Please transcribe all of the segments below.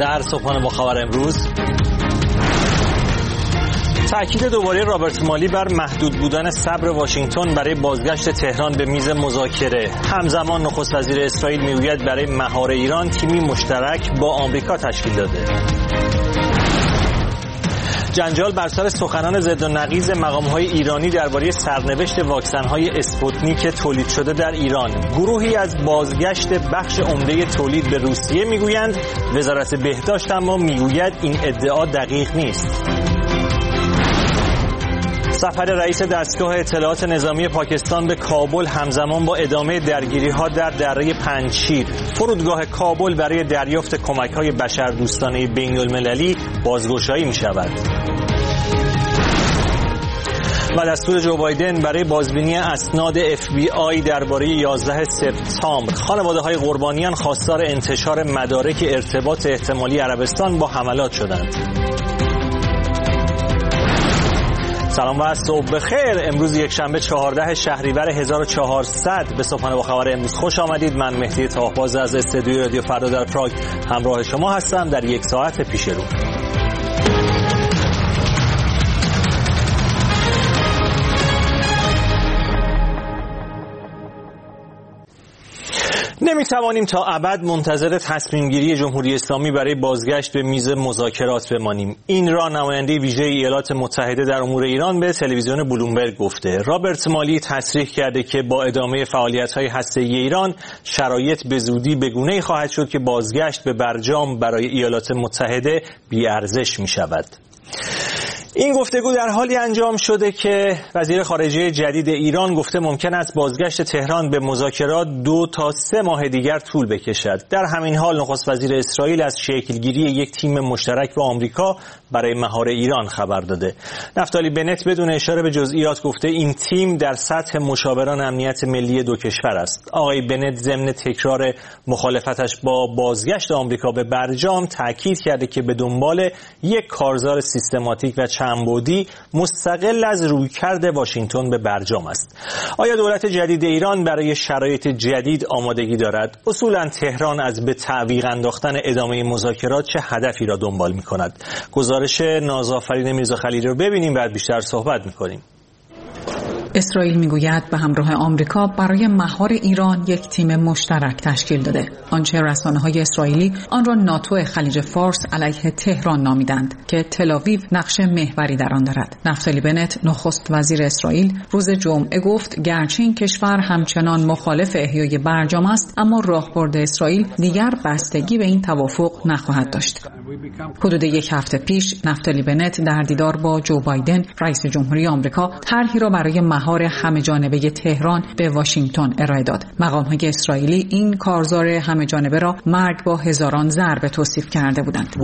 در صبحانه با خبر امروز، تأکید دوباره رابرت مالی بر محدود بودن صبر واشنگتن برای بازگشت تهران به میز مذاکره. همزمان نخست وزیر اسرائیل میگوید برای مهار ایران تیمی مشترک با آمریکا تشکیل داده. جنجال بر سر سخنان ضد و نقیض مقام‌های ایرانی درباره سرنوشت واکسن‌های اسپوتنیک تولید شده در ایران. گروهی از بازگشت بخش عمده تولید به روسیه میگویند، وزارت بهداشت اما میگوید این ادعا دقیق نیست. سفر رئیس دستگاه اطلاعات نظامی پاکستان به کابل همزمان با ادامه درگیری‌ها در دره پنجشیر. فرودگاه کابل برای دریافت کمک‌های بشردوستانه بین‌المللی بازگشایی می‌شود. و دستور جو بایدن برای بازبینی اسناد FBI درباره 11 سپتامبر. خانواده‌های قربانیان خواستار انتشار مدارک ارتباط احتمالی عربستان با حملات شدند. سلام و صبح بخیر. امروز یکشنبه 14 شهریور 1400 به صبحانه با خبر امروز خوش آمدید. من مهدی طاهباز از استودیوی رادیو فردا در پراگ همراه شما هستم در یک ساعت پیش رو. نمیتوانیم تا ابد منتظر تصمیم گیری جمهوری اسلامی برای بازگشت به میز مذاکرات بمانیم. این را نماینده ویژه ایالات متحده در امور ایران به تلویزیون بلومبرگ گفته. رابرت مالی تصریح کرده که با ادامه فعالیت‌های هسته‌ای ایران شرایط به زودی به گونه‌ای خواهد شد که بازگشت به برجام برای ایالات متحده بی‌ارزش می‌شود. این گفتگو در حالی انجام شده که وزیر خارجه جدید ایران گفته ممکن است بازگشت تهران به مذاکرات 2 تا 3 ماه دیگر طول بکشد. در همین حال نخست وزیر اسرائیل از شکلگیری یک تیم مشترک با آمریکا برای مهار ایران خبر داده. نفتالی بنت بدون اشاره به جزئیات گفته این تیم در سطح مشاوران امنیت ملی دو کشور است. آقای بنت ضمن تکرار مخالفتش با بازگشت آمریکا به برجام تاکید کرده که به دنبال یک کارزار سیستماتیک و چندبعدی مستقل از رویکرد واشنگتن به برجام است. آیا دولت جدید ایران برای شرایط جدید آمادگی دارد؟ اصولا تهران از به تعویق انداختن ادامه مذاکرات چه هدفی را دنبال می‌کند؟ گزارش نازآفرین میرزا خلیلی رو ببینیم بعد بیشتر صحبت می‌کنیم. اسرائیل میگوید به همراه آمریکا برای مهار ایران یک تیم مشترک تشکیل داده. آنچه رسانه‌های اسرائیلی آن را ناتو خلیج فارس علیه تهران نامیدند که تل‌آویو نقش محوری در آن دارد. نفتالی بنت نخست وزیر اسرائیل روز جمعه گفت گرچه این کشور همچنان مخالف احیای برجام است، اما راهبرد اسرائیل دیگر بستگی به این توافق نخواهد داشت. حدود یک هفته پیش نفتالی بنت در دیدار با جو بایدن رئیس جمهوری آمریکا طرحی را برای مهار همه‌جانبه تهران به واشنگتن ارائه داد. مقام‌های اسرائیلی این کارزار همه‌جانبه را مرگ با هزاران ضربه توصیف کرده بودند.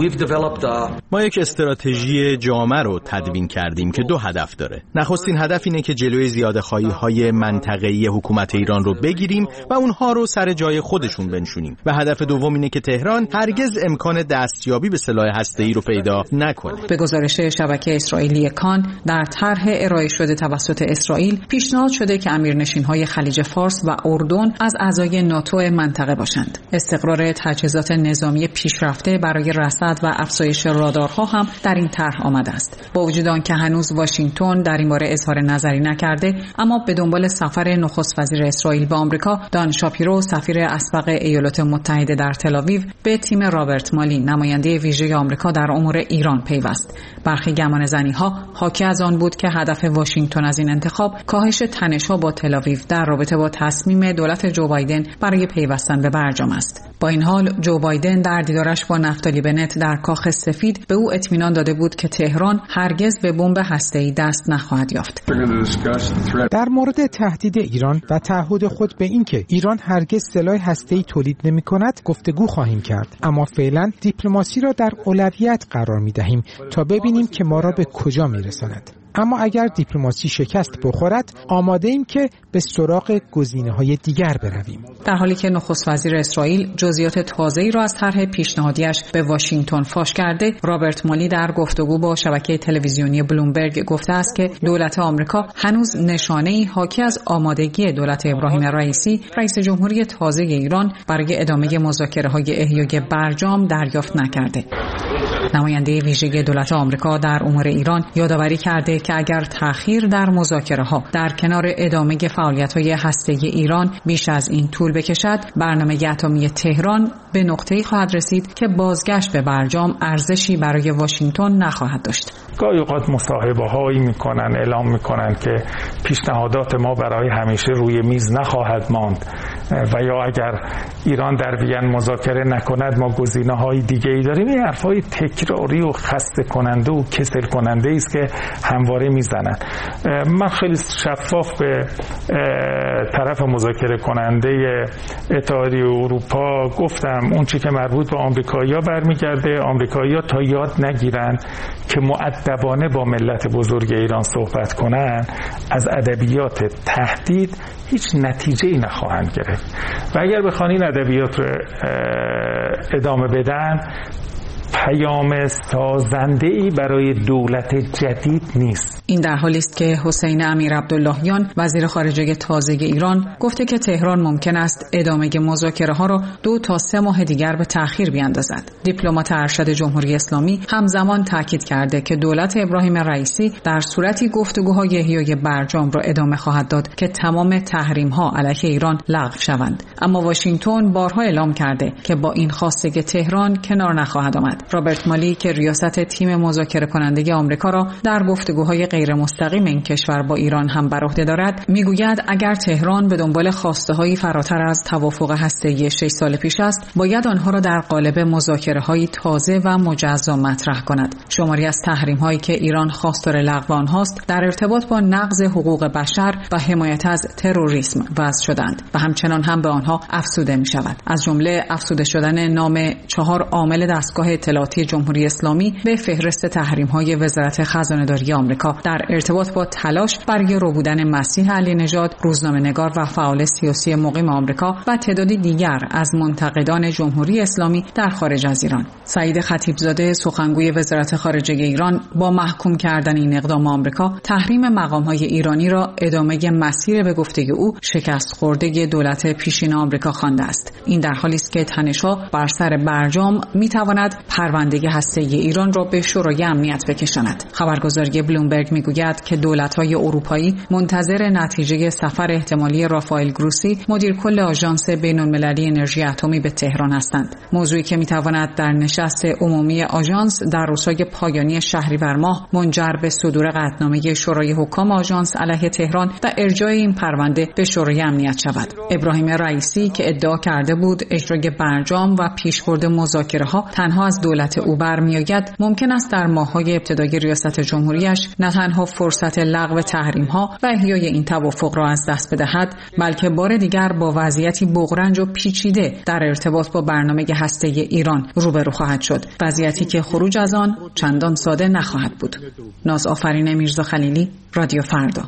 ما یک استراتژی جامع رو تدوین کردیم که 2 هدف داره. نخستین هدف اینه که جلوی زیادخواهی‌های منطقه‌ای حکومت ایران رو بگیریم و اونها رو سر جای خودشون بنشونیم. و هدف دوم اینه که تهران هرگز امکان دستیابی به سلاح هسته‌ای رو پیدا نکنه. به گزارش شبکه اسرائیلی کان در طرح ارائه شده توسط اسرائیل پیشنهاد شده که امیرنشین‌های خلیج فارس و اردن از اعضای ناتو منطقه باشند. استقرار تجهیزات نظامی پیشرفته برای رصد و افزایش رادارها هم در این طرح آمده است. با وجود آنکه هنوز واشنگتن در این باره اظهار نظری نکرده، اما به دنبال سفر نخست وزیر اسرائیل به آمریکا، دان شاپیرو سفیر اسبق ایالات متحده در تل‌آویو به تیم رابرت مالی نماینده ویژه آمریکا در امور ایران پیوست. برخی گمانه‌زنی‌ها حاکی از آن بود که هدف واشنگتن از این انتخاب کاهش تنش‌ها با تل‌آویو در رابطه با تصمیم دولت جو بایدن برای پیوستن به برجام است. با این حال جو بایدن در دیدارش با نفتالی بنت در کاخ سفید به او اطمینان داده بود که تهران هرگز به بمب هسته‌ای دست نخواهد یافت. در مورد تهدید ایران و تعهد خود به اینکه ایران هرگز سلاح هسته‌ای تولید نمی‌کند گفتگو خواهیم کرد، اما فعلا دیپلماسی را در اولویت قرار می‌دهیم تا ببینیم که ما را به کجا می‌رساند. اما اگر دیپلماسی شکست بخورد آماده ایم که به سراغ گزینه‌های دیگر برویم. در حالی که نخست وزیر اسرائیل جزئیات تازه‌ای را از طرح پیشنهادیش به واشنگتن فاش کرده، رابرت مالی در گفتگو با شبکه تلویزیونی بلومبرگ گفته است که دولت آمریکا هنوز نشانه‌ای حاکی از آمادگی دولت ابراهیم رئیسی، رئیس جمهوری تازه ایران، برای ادامه مذاکره‌های احیای برجام دریافت نکرده. نماینده ویژه دولت آمریکا در امور ایران یادآوری کرده که اگر تأخیر در مذاکره‌ها در کنار ادامه فعالیت‌های هسته‌ای ایران بیش از این طول بکشد، برنامه اتمی تهران به نقطه‌ای خواهد رسید که بازگشت به برجام ارزشی برای واشنگتن نخواهد داشت. گاهی اوقات مصاحبه‌هایی می‌کنن، اعلام می‌کنن که پیشنهادات ما برای همیشه روی میز نخواهد ماند و یا اگر ایران در وین مذاکره نکند ما گزینه‌های دیگه‌ای داریم. این حرفای تکراری و خسته کننده و کسل کننده است که همواره میزنن. من خیلی شفاف به طرف مذاکره کننده اتحادیه اروپا گفتم اون چیزی که مربوط به آمریکایی‌ها برمیگرده، آمریکایی‌ها تا یاد نگیرن که مؤدبانه با ملت بزرگ ایران صحبت کنن، از ادبیات تهدید هیچ نتیجه‌ای نخواهند گرفت و اگر بخوان این ادبیات رو ادامه بدن پیام سازنده‌ای برای دولت جدید نیست. این در حالی است که حسین امیر عبداللهیان وزیر خارجه تازه ایران گفته که تهران ممکن است ادامه مذاکره‌ها را 2 تا 3 ماه دیگر به تأخیر بیاندازد. دیپلمات ارشد جمهوری اسلامی همزمان تاکید کرده که دولت ابراهیم رئیسی در صورتی گفتگوهای احیای برجام را ادامه خواهد داد که تمام تحریم‌ها علیه ایران لغو شوند. اما واشنگتن بارها اعلام کرده که با این خواسته تهران کنار نخواهد آمد. رابرت مالی که ریاست تیم مذاکره کننده آمریکا را در گفتگوهای غیر مستقیم این کشور با ایران هم بر عهده دارد، میگوید اگر تهران به دنبال خواسته‌هایی فراتر از توافق هسته‌ای 6 سال پیش است، باید آنها را در قالب مذاکره‌های تازه و مجزا مطرح کند. شماری از تحریم‌هایی که ایران خواستار لغو آنهاست در ارتباط با نقض حقوق بشر و حمایت از تروریسم وضع شدند و همچنان هم به آنها افزوده می‌شود. از جمله افزوده شدن نام 4 عامل دستگاه اطلاعاتی جمهوری اسلامی به فهرست تحریم‌های وزارت خزانه‌داری آمریکا در ارتباط با تلاش برای ربودن مسیح علی نژاد، روزنامه‌نگار و فعال سیاسی مقیم آمریکا و تعدادی دیگر از منتقدان جمهوری اسلامی در خارج از ایران. سعید خطیبزاده سخنگوی وزارت خارجه ایران با محکوم کردن این اقدام آمریکا، تحریم مقام‌های ایرانی را ادامه مسیر به گفته او شکست خورده دولت پیشین آمریکا خوانده است. این در حالی است که تنش‌ها بر سر برجام می‌تواند پرونده هسته‌ای ایران را به شورای امنیت بکشاند. خبرگزاری بلومبرگ میگوید که دولت‌های اروپایی منتظر نتیجه سفر احتمالی رافائل گروسی، مدیر کل آژانس بین‌المللی انرژی اتمی به تهران هستند. موضوعی که میتواند در نشست عمومی آژانس در روزهای پایانی شهریور ماه منجر به صدور قطعنامه شورای حکام آژانس علیه تهران و ارجاع این پرونده به شورای امنیت شود. ابراهیم رئیسی که ادعا کرده بود اجرای برجام و پیشبرد مذاکره‌ها تنها از دولت او برمی‌آید، ممکن است در ماه‌های ابتدایی ریاست جمهوریش نه تنها فرصت لغو تحریم‌ها و احیای این توافق را از دست بدهد، بلکه بار دیگر با وضعیتی بغرنج و پیچیده در ارتباط با برنامه هسته‌ای ایران روبرو خواهد شد، وضعیتی که خروج از آن چندان ساده نخواهد بود. نازآفرین میرزا خلیلی، رادیو فردا.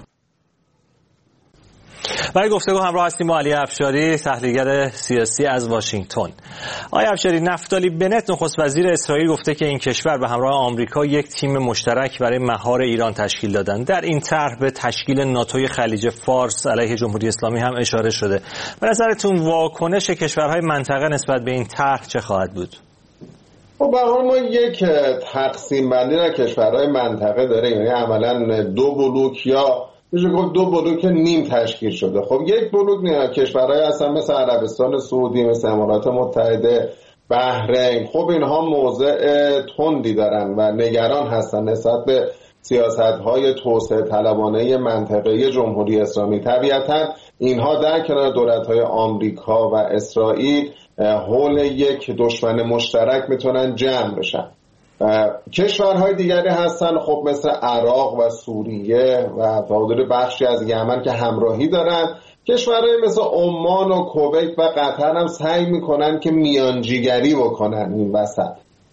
برای گفتگو همراه هستیم با علی افشاری، تحلیلگر سیاسی از واشنگتن. آقای افشاری، نفتالی بنت نخست وزیر اسرائیل گفته که این کشور به همراه آمریکا یک تیم مشترک برای مهار ایران تشکیل دادند. در این طرح به تشکیل ناتوی خلیج فارس علیه جمهوری اسلامی هم اشاره شده. به نظرتون واکنش کشورهای منطقه نسبت به این طرح چه خواهد بود؟ به هر ما یک تقسیم بندی در کشورهای منطقه داره، یعنی عملاً 2 بلوک یا میشه گفت 2 بلوک نیم تشکیل شده. خب یک بلوک نه، کشورهای اصلا مثل عربستان سعودی، مثل امارات متحده، بحرین، خب اینها موضع تندی دارن و نگران هستن نسبت به سیاست‌های توسعه طلبانه منطقه جمهوری اسلامی. طبیعتاً اینها در کنار دولت‌های آمریکا و اسرائیل حول یک دشمن مشترک میتونن جمع بشن. کشورهای دیگری هستن خب مثل عراق و سوریه و حدود بخشی از یمن که همراهی دارن. کشورهای مثل عمان و کویت و قطر هم سعی میکنن که میانجیگری بکنن این وسط.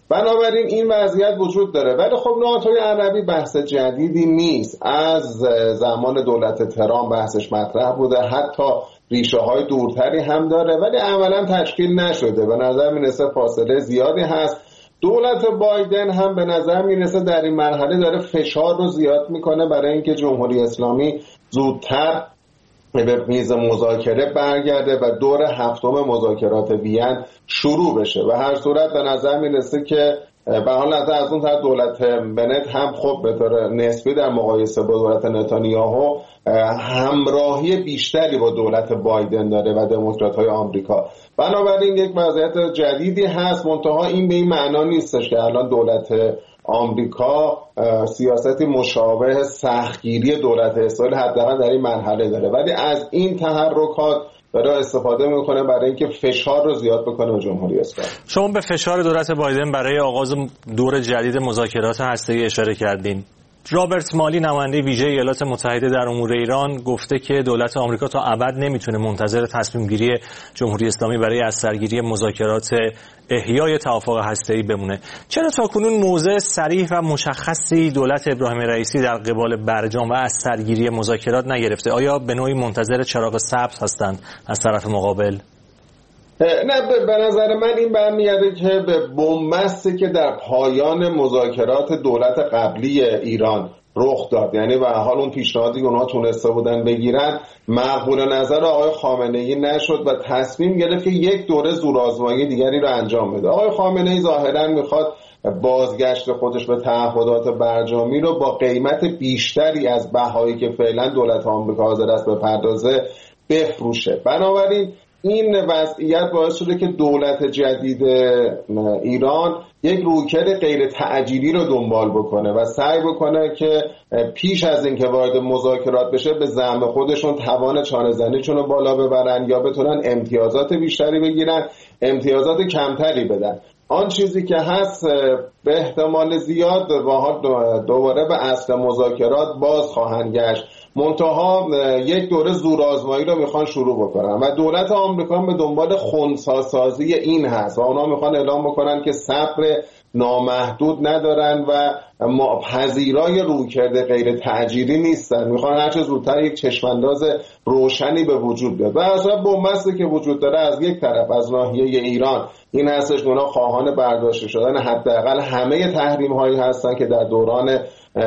بنابراین این وضعیت وجود داره. ولی خب ناتوی عربی بحث جدیدی نیست، از زمان دولت ترامپ بحثش مطرح بوده، حتی ریشه های دورتری هم داره، ولی عملا تشکیل نشده. به نظر میرسه فاصله زیادی هست. دولت بایدن هم به نظر میرسه در این مرحله داره فشار رو زیاد میکنه برای اینکه جمهوری اسلامی زودتر به میز مذاکره برگرده و دور هفتم مذاکرات وین شروع بشه. و هر صورت به نظر میرسه که به حال از اون طرف دولت بنت هم خب به طور نسبی در مقایسه با دولت نتانیاهو همراهی بیشتری با دولت بایدن داره و دموکرات‌های آمریکا. بنابراین یک وضعیت جدیدی هست، منتها این به این معنا نیستش که الان دولت آمریکا سیاستی مشابه سختگیری دولت اسرائیل حداقل در این مرحله داره، ولی از این تحرکات داره استفاده میکنه برای اینکه فشار رو زیاد بکنه به جمهوری اسلامی. شما به فشار دولت بایدن برای آغاز دور جدید مذاکرات هسته‌ای اشاره کردین. رابرت مالی نماینده ویژه ایالات متحده در امور ایران گفته که دولت آمریکا تا ابد نمیتونه منتظر تصمیم گیری جمهوری اسلامی برای از سرگیری مذاکرات احیای توافق هسته‌ای بمونه. چرا تاکنون موضع صریح و مشخصی دولت ابراهیم رئیسی در قبال برجام و از سرگیری مذاکرات نگرفته؟ آیا به نوعی منتظر چراغ سبز هستند از طرف مقابل؟ نه، به نظر من این برمیگرده که به بنبستی که در پایان مذاکرات دولت قبلی ایران رخ داد، یعنی به حال اون پیشنهادی که اونها تونسته بودن بگیرن مقبول نظر آقای خامنه‌ای نشد و تصمیم گرفت که یک دوره زورآزمایی دیگری رو انجام بده. آقای خامنه‌ای ظاهراً میخواد بازگشت خودش به تعهدات برجامی رو با قیمت بیشتری از بهایی که فعلا دولت آمریکا حاضر است بپردازه بفروشه. بنابراین این وضعیت باعث شده که دولت جدید ایران یک رویکرد غیر تعجیلی رو دنبال بکنه و سعی بکنه که پیش از اینکه وارد مذاکرات بشه به زعم خودشون توان چانه‌زنیشون رو بالا ببرن یا بتونن امتیازات بیشتری بگیرن، امتیازات کمتری بدن. آن چیزی که هست به احتمال زیاد دوباره به اصل مذاکرات باز خواهند گشت، منتها یک دوره زورآزمایی رو میخوان شروع بکنن و دولت آمریکا به دنبال خنثی‌سازی این هست و اونا میخوان اعلام بکنن که صبر نامحدود ندارن و پذیرای رویکرد غیر تعجیلی نیستن، میخوان هرچه زودتر یک چشمانداز روشنی به وجود بیاد. و اصلا بنبستی که وجود داره از یک طرف از ناحیه ایران این هستش که اونا خواهان برداشته شدن حداقل همه تحریم هایی هستن که در دوران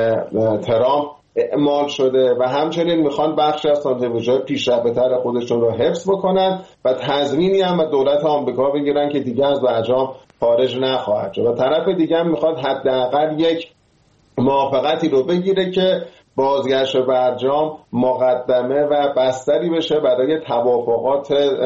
ترامپ اعمال شده و همچنین میخوان بخش از سانتریفیوژهای پیشرفته‌تر خودشون رو حفظ بکنن و تضمینی هم به دولت آمریکا بگیرن که دیگه از برجام خارج نخواهد شد و طرف دیگه هم میخواد حداقل یک موافقتی رو بگیره که بازگشت برجام مقدمه و بستری بشه برای توافقات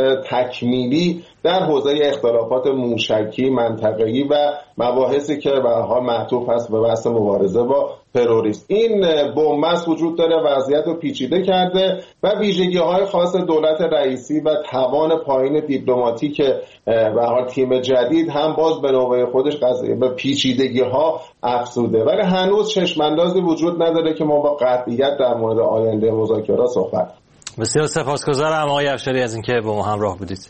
تکمیلی در حوزه اختلافات موشکی منطقه‌ای و مباحثی که به حال معطوف هست به بحث مبارزه با تروریسم. این بنبست وجود داره، وضعیت رو پیچیده کرده و ویژگی‌های خاص دولت رئیسی و توان پایین دیپلماتیک به حال تیم جدید هم باز به نوبه خودش به پیچیدگی‌ها افزوده، ولی هنوز چشم‌اندازی وجود نداره که ما با قطعیت در مورد آینده مذاکرات صحبت. بسیار سپاسگزارم آقای افشاری از اینکه با ما همراه بودید.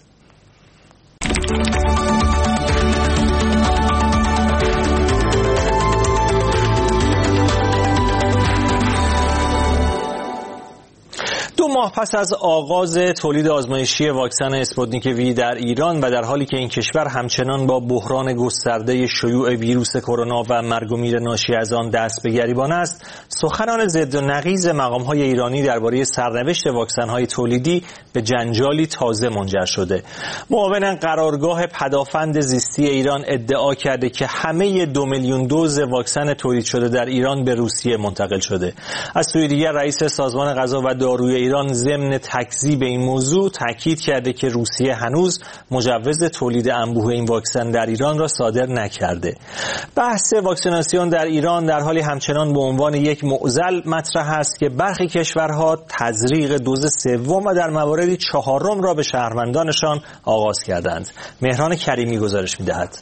ماه پس از آغاز تولید آزمایشی واکسن اسپوتنیک وی در ایران و در حالی که این کشور همچنان با بحران گسترده شیوع ویروس کرونا و مرگ و میر ناشی از آن دست به گریبان است، سخنان ضد و نقیض مقام‌های ایرانی درباره سرنوشت واکسن‌های تولیدی به جنجالی تازه منجر شده. معاون قرارگاه پدافند زیستی ایران ادعا کرده که همه 2 میلیون دوز واکسن تولید شده در ایران به روسیه منتقل شده. از سوی دیگر رئیس سازمان غذا و داروی ایران ضمن تکذیب این موضوع تاکید کرده که روسیه هنوز مجوز تولید انبوه این واکسن در ایران را صادر نکرده. بحث واکسیناسیون در ایران در حالی همچنان به عنوان یک معضل مطرح است که برخی کشورها تزریق دوز سوم و در مواردی چهارم را به شهروندانشان آغاز کردند. مهران کریمی گزارش می‌دهد.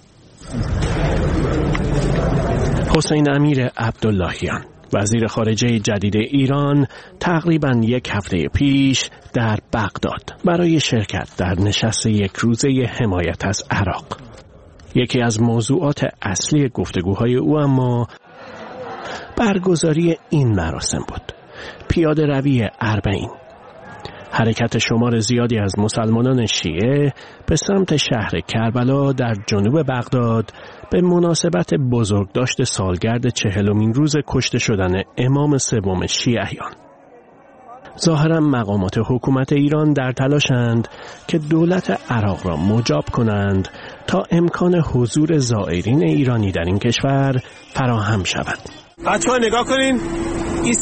حسین امیر عبداللهیان وزیر خارجه جدید ایران تقریباً یک هفته پیش در بغداد برای شرکت در نشست یک روزه حمایت از عراق. یکی از موضوعات اصلی گفتگوهای او اما برگزاری این مراسم بود. پیاده روی اربعین. حرکت شمار زیادی از مسلمانان شیعه به سمت شهر کربلا در جنوب بغداد به مناسبت بزرگداشت سالگرد 40مین روز کشته شدن امام سوم شیعیان. ظاهرا مقامات حکومت ایران در تلاشند که دولت عراق را مجاب کنند تا امکان حضور زائرین ایرانی در این کشور فراهم شود. بچه‌ها نگاه کنین، این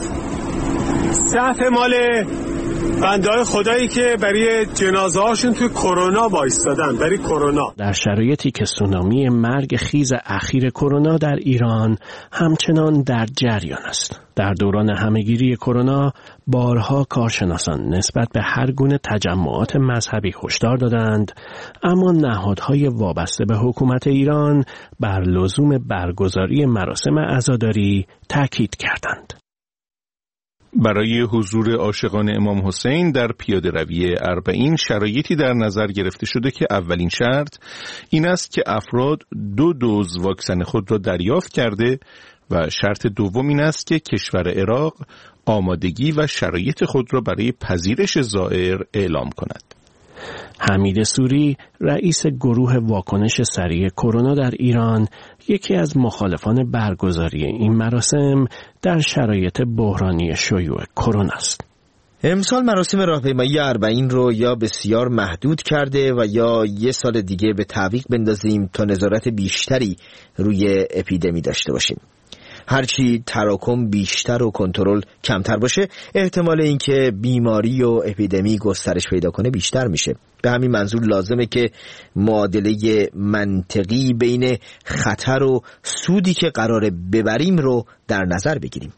صف مال بنده‌های خدایی که برای جنازه هاشون توی کرونا وایستادن، برای کرونا. در شرایطی که سونامی مرگ خیز اخیر کرونا در ایران همچنان در جریان است. در دوران همهگیری کرونا بارها کارشناسان نسبت به هر گونه تجمعات مذهبی هشدار دادند، اما نهادهای وابسته به حکومت ایران بر لزوم برگزاری مراسم عزاداری تاکید کردند. برای حضور عاشقان امام حسین در پیاده روی اربعین شرایطی در نظر گرفته شده که اولین شرط این است که افراد 2 دوز واکسن خود را دریافت کرده و شرط دوم این است که کشور عراق آمادگی و شرایط خود را برای پذیرش زائر اعلام کند. حمید سوری، رئیس گروه واکنش سریع کرونا در ایران، یکی از مخالفان برگزاری این مراسم در شرایط بحرانی شیوع کرونا است. امسال مراسم راهپیمایی اربعین رو یا بسیار محدود کرده و یا یه سال دیگه به تعویق بندازیم تا نظارت بیشتری روی اپیدمی داشته باشیم. هرچی تراکم بیشتر و کنترل کمتر باشه، احتمال اینکه بیماری و اپیدمی گسترش پیدا کنه بیشتر میشه. به همین منظور لازمه که معادله منطقی بین خطر و سودی که قراره ببریم رو در نظر بگیریم.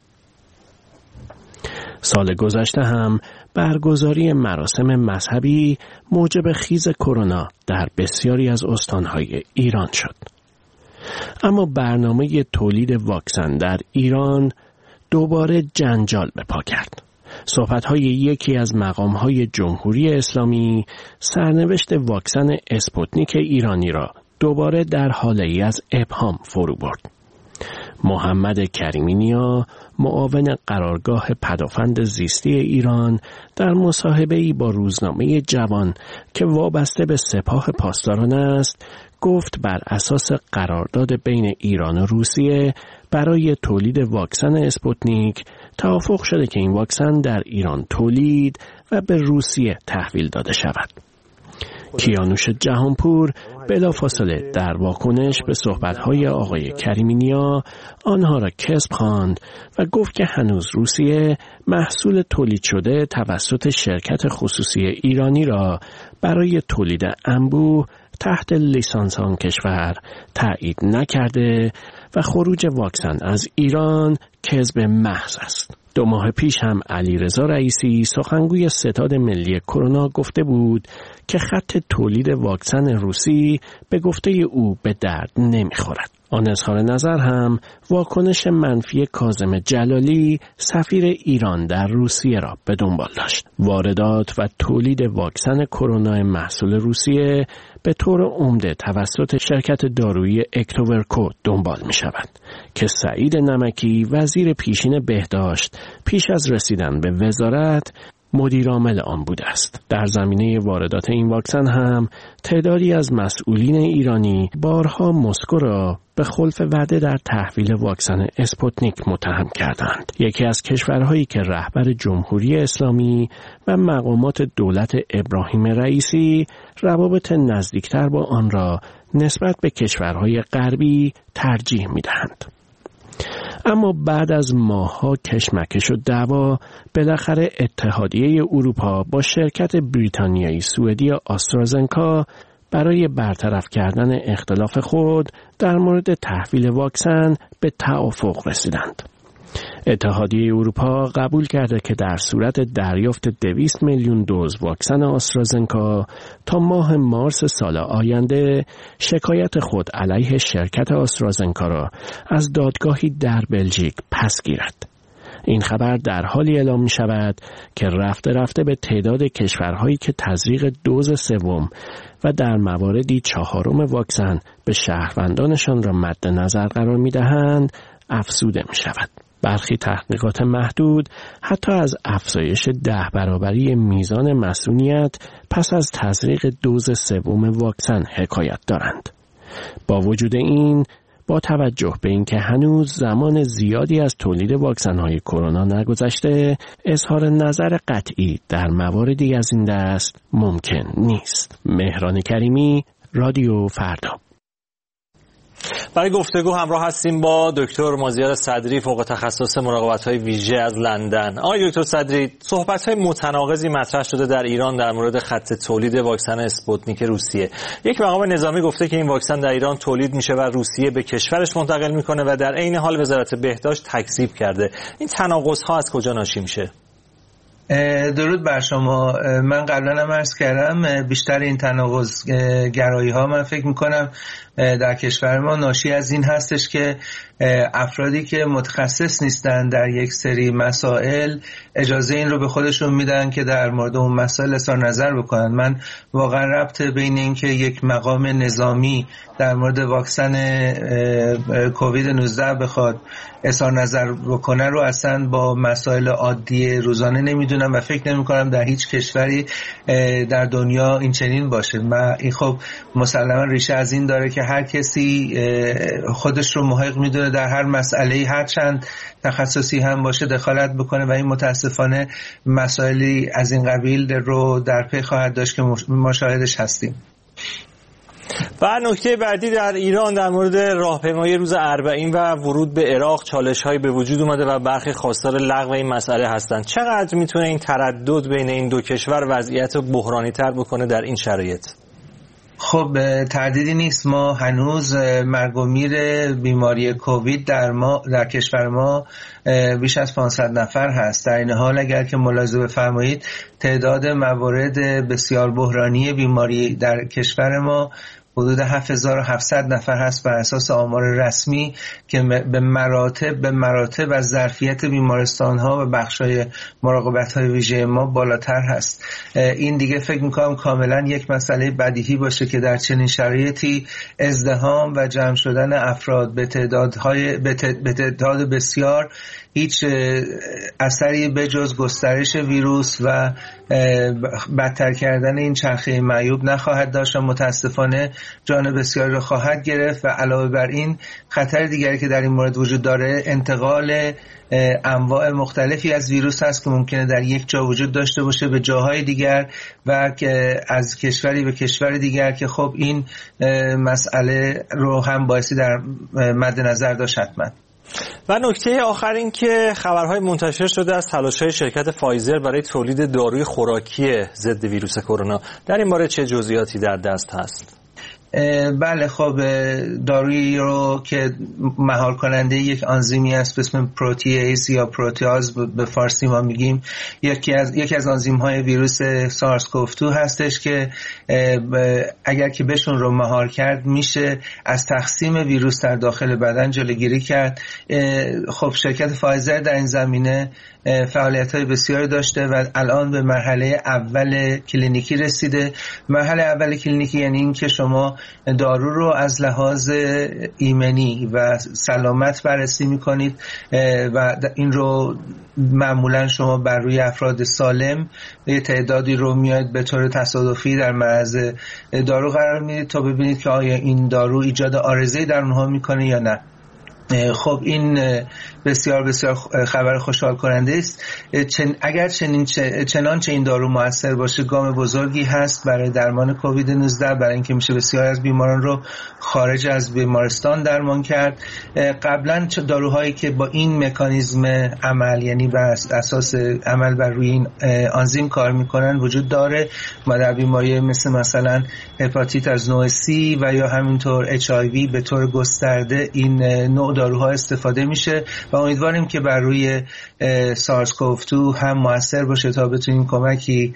سال گذشته هم برگزاری مراسم مذهبی موجب خیز کرونا در بسیاری از استانهای ایران شد. اما برنامه تولید واکسن در ایران دوباره جنجال به پا کرد. صحبت‌های یکی از مقام‌های جمهوری اسلامی سرنوشت واکسن اسپوتنیک ایرانی را دوباره در حاله‌ای از ابهام فرو برد. محمد کریمی نیا، معاون قرارگاه پدافند زیستی ایران، در مصاحبه‌ای با روزنامه جوان که وابسته به سپاه پاسداران است، گفت بر اساس قرارداد بین ایران و روسیه برای تولید واکسن اسپوتنیک توافق شده که این واکسن در ایران تولید و به روسیه تحویل داده شود. کیانوش جهانپور بلافاصله در واکنش به صحبت‌های آقای کریمی نیا آنها را کذب خواند و گفت که هنوز روسیه محصول تولید شده توسط شرکت خصوصی ایرانی را برای تولید انبوه تحت لیسانس آن کشور تایید نکرده و خروج واکسن از ایران کذب محض است. 2 ماه پیش هم علیرضا رئیسی سخنگوی ستاد ملی کرونا گفته بود که خط تولید واکسن روسی به گفته او به درد نمیخورد. آن اظهار نظر هم واکنش منفی کاظم جلالی سفیر ایران در روسیه را به دنبال داشت. واردات و تولید واکسن کرونا محصول روسیه به طور عمده توسط شرکت دارویی اکتوورکو دنبال می شود که سعید نمکی وزیر پیشین بهداشت پیش از رسیدن به وزارت مدیرعامل آن بوده است. در زمینه واردات این واکسن هم تعدادی از مسئولین ایرانی بارها مسکو را به خلف وعده در تحویل واکسن اسپوتنیک متهم کردند. یکی از کشورهایی که رهبر جمهوری اسلامی و مقامات دولت ابراهیم رئیسی روابط نزدیکتر با آن را نسبت به کشورهای غربی ترجیح می‌دهند. اما بعد از ماه‌ها کشمکش و دعوا بالاخره اتحادیه اروپا با شرکت بریتانیایی سوئدی آسترازنکا برای برطرف کردن اختلاف خود در مورد تحویل واکسن به توافق رسیدند. اتحادیه اروپا قبول کرده که در صورت دریافت 200 میلیون دوز واکسن آسترازنکا تا ماه مارس سال آینده شکایت خود علیه شرکت آسترازنکا را از دادگاهی در بلژیک پس گیرد. این خبر در حالی اعلام می شود که رفته رفته به تعداد کشورهایی که تزریق دوز سوم و در مواردی چهارم واکسن به شهروندانشان را مد نظر قرار می دهند افزوده می شود. برخی تحقیقات محدود حتی از افزایش 10 برابری میزان مسئولیت پس از تزریق دوز سوم واکسن حکایت دارند. با وجود این، با توجه به اینکه هنوز زمان زیادی از تولید واکسن‌های کرونا نگذشته، اظهار نظر قطعی در مواردی از این دست ممکن نیست. مهران کریمی، رادیو فردا. برای گفتگو همراه هستیم با دکتر مازیار صدری، فوق تخصص مراقبت‌های ویژه از لندن. آقای دکتر صدری، صحبت‌های متناقضی مطرح شده در ایران در مورد خط تولید واکسن اسپوتنیک روسیه. یک مقام نظامی گفته که این واکسن در ایران تولید میشه و روسیه به کشورش منتقل میکنه و در عین حال وزارت بهداشت تکذیب کرده. این تناقض‌ها از کجا ناشی میشه؟ درود بر شما. من قبلا هم عرض کردم بیشتر این تناقض گرایی ها من فکر میکنم در کشور ما ناشی از این هستش که افرادی که متخصص نیستن در یک سری مسائل اجازه این رو به خودشون میدن که در مورد اون مسائل اظهار نظر بکنن. من واقعا ربط بین این که یک مقام نظامی در مورد واکسن کووید 19 بخواد اظهار نظر بکنه رو اصلا با مسائل عادی روزانه نمیدونم و فکر نمی‌کنم در هیچ کشوری در دنیا این چنین باشه. این خب مسلما ریشه از این داره که هر کسی خودش رو محق میدونه در هر مسئله‌ای هر چند تخصصی هم باشه دخالت بکنه و این متاسفانه مسائلی از این قبیل رو در پی خواهد داشت که ما شاهدش هستیم. و نکته بعدی در ایران در مورد راهپیمایی روز اربعین و ورود به عراق چالش‌هایی به وجود اومده و برخی خواستار لغو این مسئله هستند. چقدر میتونه این تردد بین این دو کشور وضعیت بحرانی‌تر بکنه در این شرایط؟ خب تردیدی نیست، ما هنوز مرگ و میر بیماری کووید در کشور ما بیش از 500 نفر هست. در این حال اگر که ملاحظه بفرمایید تعداد موارد بسیار بحرانی بیماری در کشور ما حدود 7700 نفر هست بر اساس آمار رسمی که به مراتب از ظرفیت بیمارستان‌ها و بخش‌های مراقبت‌های ویژه ما بالاتر هست. این دیگه فکر می‌کنم کاملا یک مسئله بدیهی باشه که در چنین شرایطی ازدحام و جمع شدن افراد به تعداد بسیار هیچ اثری به جز گسترش ویروس و بدتر کردن این چرخه معیوب نخواهد داشت و متاسفانه جان بسیاری را خواهد گرفت. و علاوه بر این خطر دیگری که در این مورد وجود داره انتقال انواع مختلفی از ویروس هست که ممکنه در یک جا وجود داشته باشه به جاهای دیگر و که از کشوری به کشور دیگر که خب این مسئله رو هم بایستی در مد نظر داشت حتما. و نکته آخر این که خبرهای منتشر شده از تلاش‌های شرکت فایزر برای تولید داروی خوراکی ضد ویروس کرونا. در این باره چه جزئیاتی در دست هست؟ بله خب دارویی رو که مهار کننده یک آنزیمی است به اسم پروتئیز یا پروتئاز به فارسی ما میگیم، یکی از آنزیم های ویروس سارس کوف 2 هستش که اگر که بهشون رو مهار کرد میشه از تقسیم ویروس در داخل بدن جلوگیری کرد. خب شرکت فایزر در این زمینه فعالیت‌های بسیاری داشته و الان به مرحله اول کلینیکی رسیده. مرحله اول کلینیکی یعنی این که شما دارو رو از لحاظ ایمنی و سلامت بررسی می‌کنید و این رو معمولا شما بر روی افراد سالم یه تعدادی رو میاد به طور تصادفی در معرض دارو قرار میدید تا ببینید که آیا این دارو ایجاد عارضه‌ای در اونها میکنه یا نه. خب این بسیار بسیار خبر خوشحال کننده است. اگر چنانچه این دارو مؤثر باشه گام بزرگی هست برای درمان کووید 19، برای اینکه میشه بسیار از بیماران رو خارج از بیمارستان درمان کرد. قبلا داروهایی که با این مکانیزم عمل یعنی بر اساس عمل بر روی این آنزیم کار میکنن وجود داره. ما در بیماری مثلا هپاتیت از نوع C و یا همینطور HIV به طور گسترده این نوع داروها استفاده میشه و امیدواریم که بر روی سارس کوف 2 هم موثر باشه تا بتونیم کمکی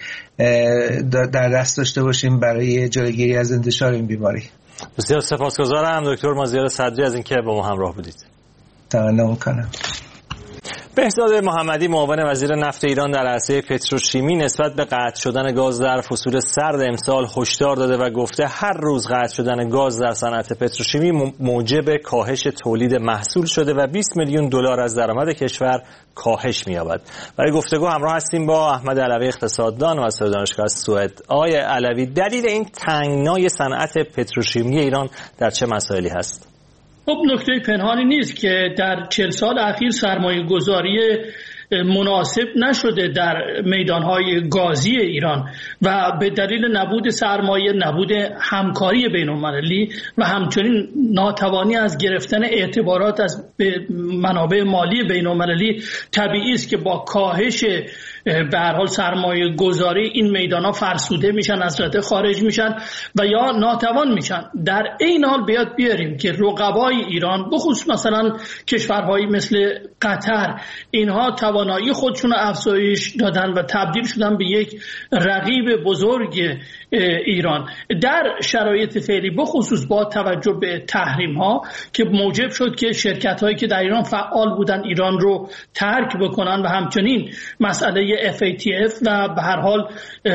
در دست داشته باشیم برای جلوگیری از انتشار این بیماری. بسیار سپاسگزارم دکتر مازیار صدری از اینکه با ما همراه بودید. تمنا میکنم. بهزاد محمدی معاون وزیر نفت ایران در عرصه پتروشیمی نسبت به قطع شدن گاز در فصول سرد امسال هشدار داده و گفته هر روز قطع شدن گاز در صنعت پتروشیمی موجب کاهش تولید محصول شده و 20 میلیون دلار از درآمد کشور کاهش می‌یابد. برای گفتگو همراه هستیم با احمد علوی اقتصاددان و از دانشگاه سوئد. آقای علوی، دلیل این تنگنای صنعت پتروشیمی ایران در چه مسائلی هست؟ خب نکته پنهانی نیست که در 40 سال اخیر سرمایه گذاری مناسب نشده در میدانهای گازی ایران و به دلیل نبود سرمایه، نبود همکاری بین‌المللی و همچنین ناتوانی از گرفتن اعتبارات از منابع مالی بین‌المللی، طبیعی است که با کاهش به هر حال سرمایه گذاری این میدانها فرسوده میشن، از رده خارج میشن و یا ناتوان میشن. در این حال بیاد بیاریم که رقبای ایران، بخصوص مثلا کشورهایی مثل قطر، اینها توانایی خودشون رو افزایش دادن و تبدیل شدن به یک رقیب بزرگ ایران. در شرایط فعلی بخصوص با توجه به تحریم ها که موجب شد که شرکت هایی که در ایران فعال بودن ایران رو ترک بکنن و همچنین مسئله FATF و به هر حال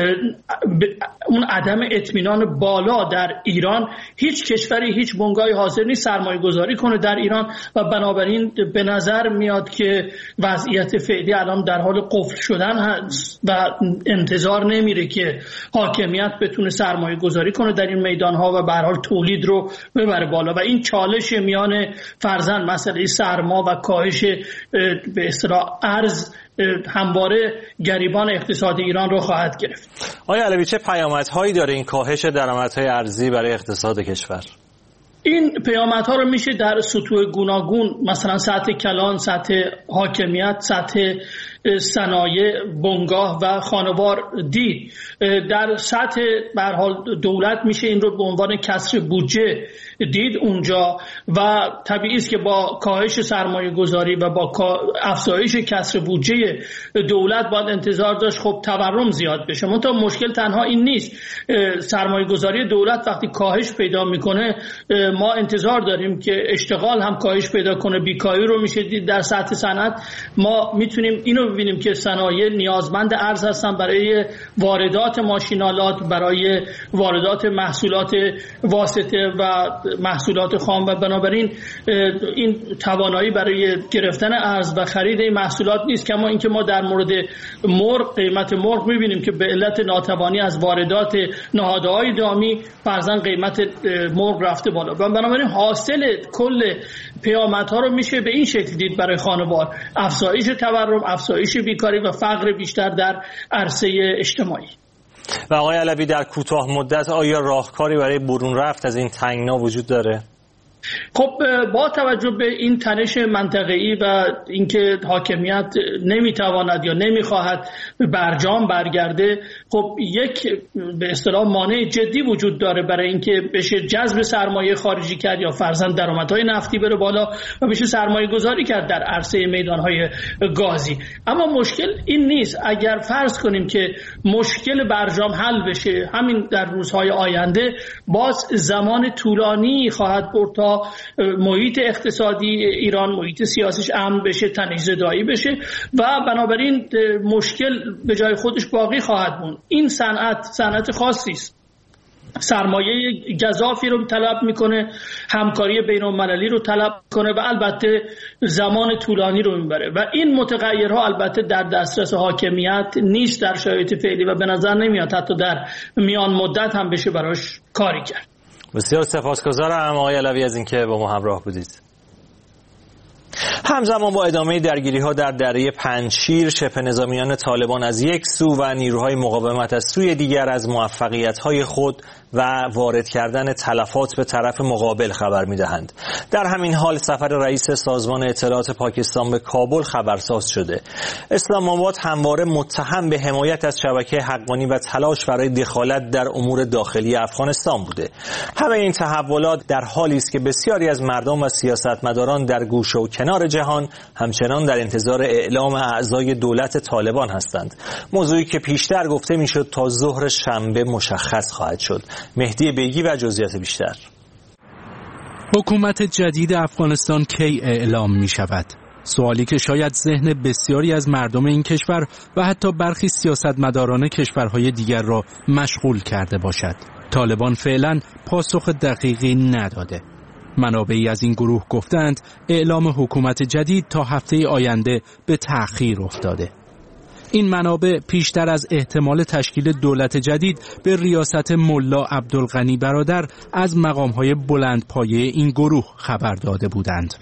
اون عدم اطمینان بالا در ایران، هیچ کشوری، هیچ بنگاهی حاضر نیست سرمایه گذاری کنه در ایران و بنابراین به نظر میاد که وضعیت فعلی الان در حال قفل شدن هست و انتظار نمیره که حاکمیت بتونه سرمایه گذاری کنه در این میدان ها و به هر حال تولید رو ببره بالا و این چالش میان فرضاً مسئله سرما و کاهش به اصطلاح ارز همواره گریبان اقتصاد ایران رو خواهد گرفت. آقای علوی، چه پیامدهایی داره این کاهش درآمدهای ارزی برای اقتصاد کشور؟ این پیامدها رو میشه در سطوح گوناگون، مثلا سطح کلان، سطح حاکمیت، سطح صنایع، بنگاه و خانوار دید. در سطح به هر حال دولت میشه این رو به عنوان کسر بودجه دید اونجا و طبیعی است که با کاهش سرمایه گذاری و با افزایش کسر بودجه دولت باید انتظار داشت خب تورم زیاد بشه. منتها مشکل تنها این نیست. سرمایه گذاری دولت وقتی کاهش پیدا میکنه ما انتظار داریم که اشتغال هم کاهش پیدا کنه، بیکاری رو میشه دید. در سطح صنعت ما میتونیم اینو ببینیم که صنایع نیازمند ارز هستن برای واردات ماشینالات، برای واردات محصولات واسطه و محصولات خام و بنابراین این توانایی برای گرفتن ارز و خرید این محصولات نیست. کما اینکه ما در مورد مرغ، قیمت مرغ میبینیم که به علت ناتوانی از واردات نهادهای دامی فرضاً قیمت مرغ رفته بالا و بنابراین حاصل کل پیامدها رو میشه به این شکل دید برای خانوار: افزایش تورم، افزایش بیکاری و فقر بیشتر در عرصه اجتماعی. و آقای علوی، در کوتاه مدت آیا راهکاری برای برون رفت از این تنگنا وجود داره؟ خب با توجه به این تنش منطقه‌ای و اینکه حاکمیت نمیتواند یا نمیخواهد برجام برگرده، خب یک به اصطلاح مانع جدی وجود داره برای اینکه بشه جذب سرمایه خارجی کرد یا فرضاً درآمدهای نفتی بره بالا و بشه سرمایه گذاری کرد در عرصه میدانهای گازی. اما مشکل این نیست. اگر فرض کنیم که مشکل برجام حل بشه همین در روزهای آینده، باز زمان طولانی خواهد برد تا محیط اقتصادی ایران، محیط سیاسیش امن بشه، تنش‌زدایی بشه و بنابراین مشکل به جای خودش باقی خواهد موند. این صنعت خاصی است، سرمایه گزافی رو طلب میکنه، همکاری بین‌المللی رو طلب کنه و البته زمان طولانی رو میبره و این متغیرها البته در دسترس حاکمیت نیست در شرایط فعلی و به نظر نمیاد حتی در میان مدت هم بشه براش کاری کرد. بسیار سپاسگزارم آقای علوی از اینکه با ما همراه بودید. همزمان با ادامه درگیری‌ها در دره پنجشیر، شبه نظامیان طالبان از یک سو و نیروهای مقاومت از سوی دیگر از موفقیت‌های خود و وارد کردن تلفات به طرف مقابل خبر می‌دهند. در همین حال سفر رئیس سازمان اطلاعات پاکستان به کابل خبرساز شده. اسلام آباد همواره متهم به حمایت از شبکه حقانی و تلاش برای دخالت در امور داخلی افغانستان بوده. همه این تحولات در حالی است که بسیاری از مردم و سیاستمداران در گوشه و کنار جهان همچنان در انتظار اعلام اعضای دولت طالبان هستند. موضوعی که پیشتر گفته میشد تا ظهر شنبه مشخص خواهد شد. مهدی بیگی و جزئیات بیشتر. حکومت جدید افغانستان کی اعلام می شود؟ سوالی که شاید ذهن بسیاری از مردم این کشور و حتی برخی سیاستمداران کشورهای دیگر را مشغول کرده باشد. طالبان فعلا پاسخ دقیقی نداده. منابعی از این گروه گفتند اعلام حکومت جدید تا هفته آینده به تأخیر افتاده. این منابع پیشتر از احتمال تشکیل دولت جدید به ریاست ملا عبدالغنی برادر از مقام‌های بلندپایه این گروه خبر داده بودند.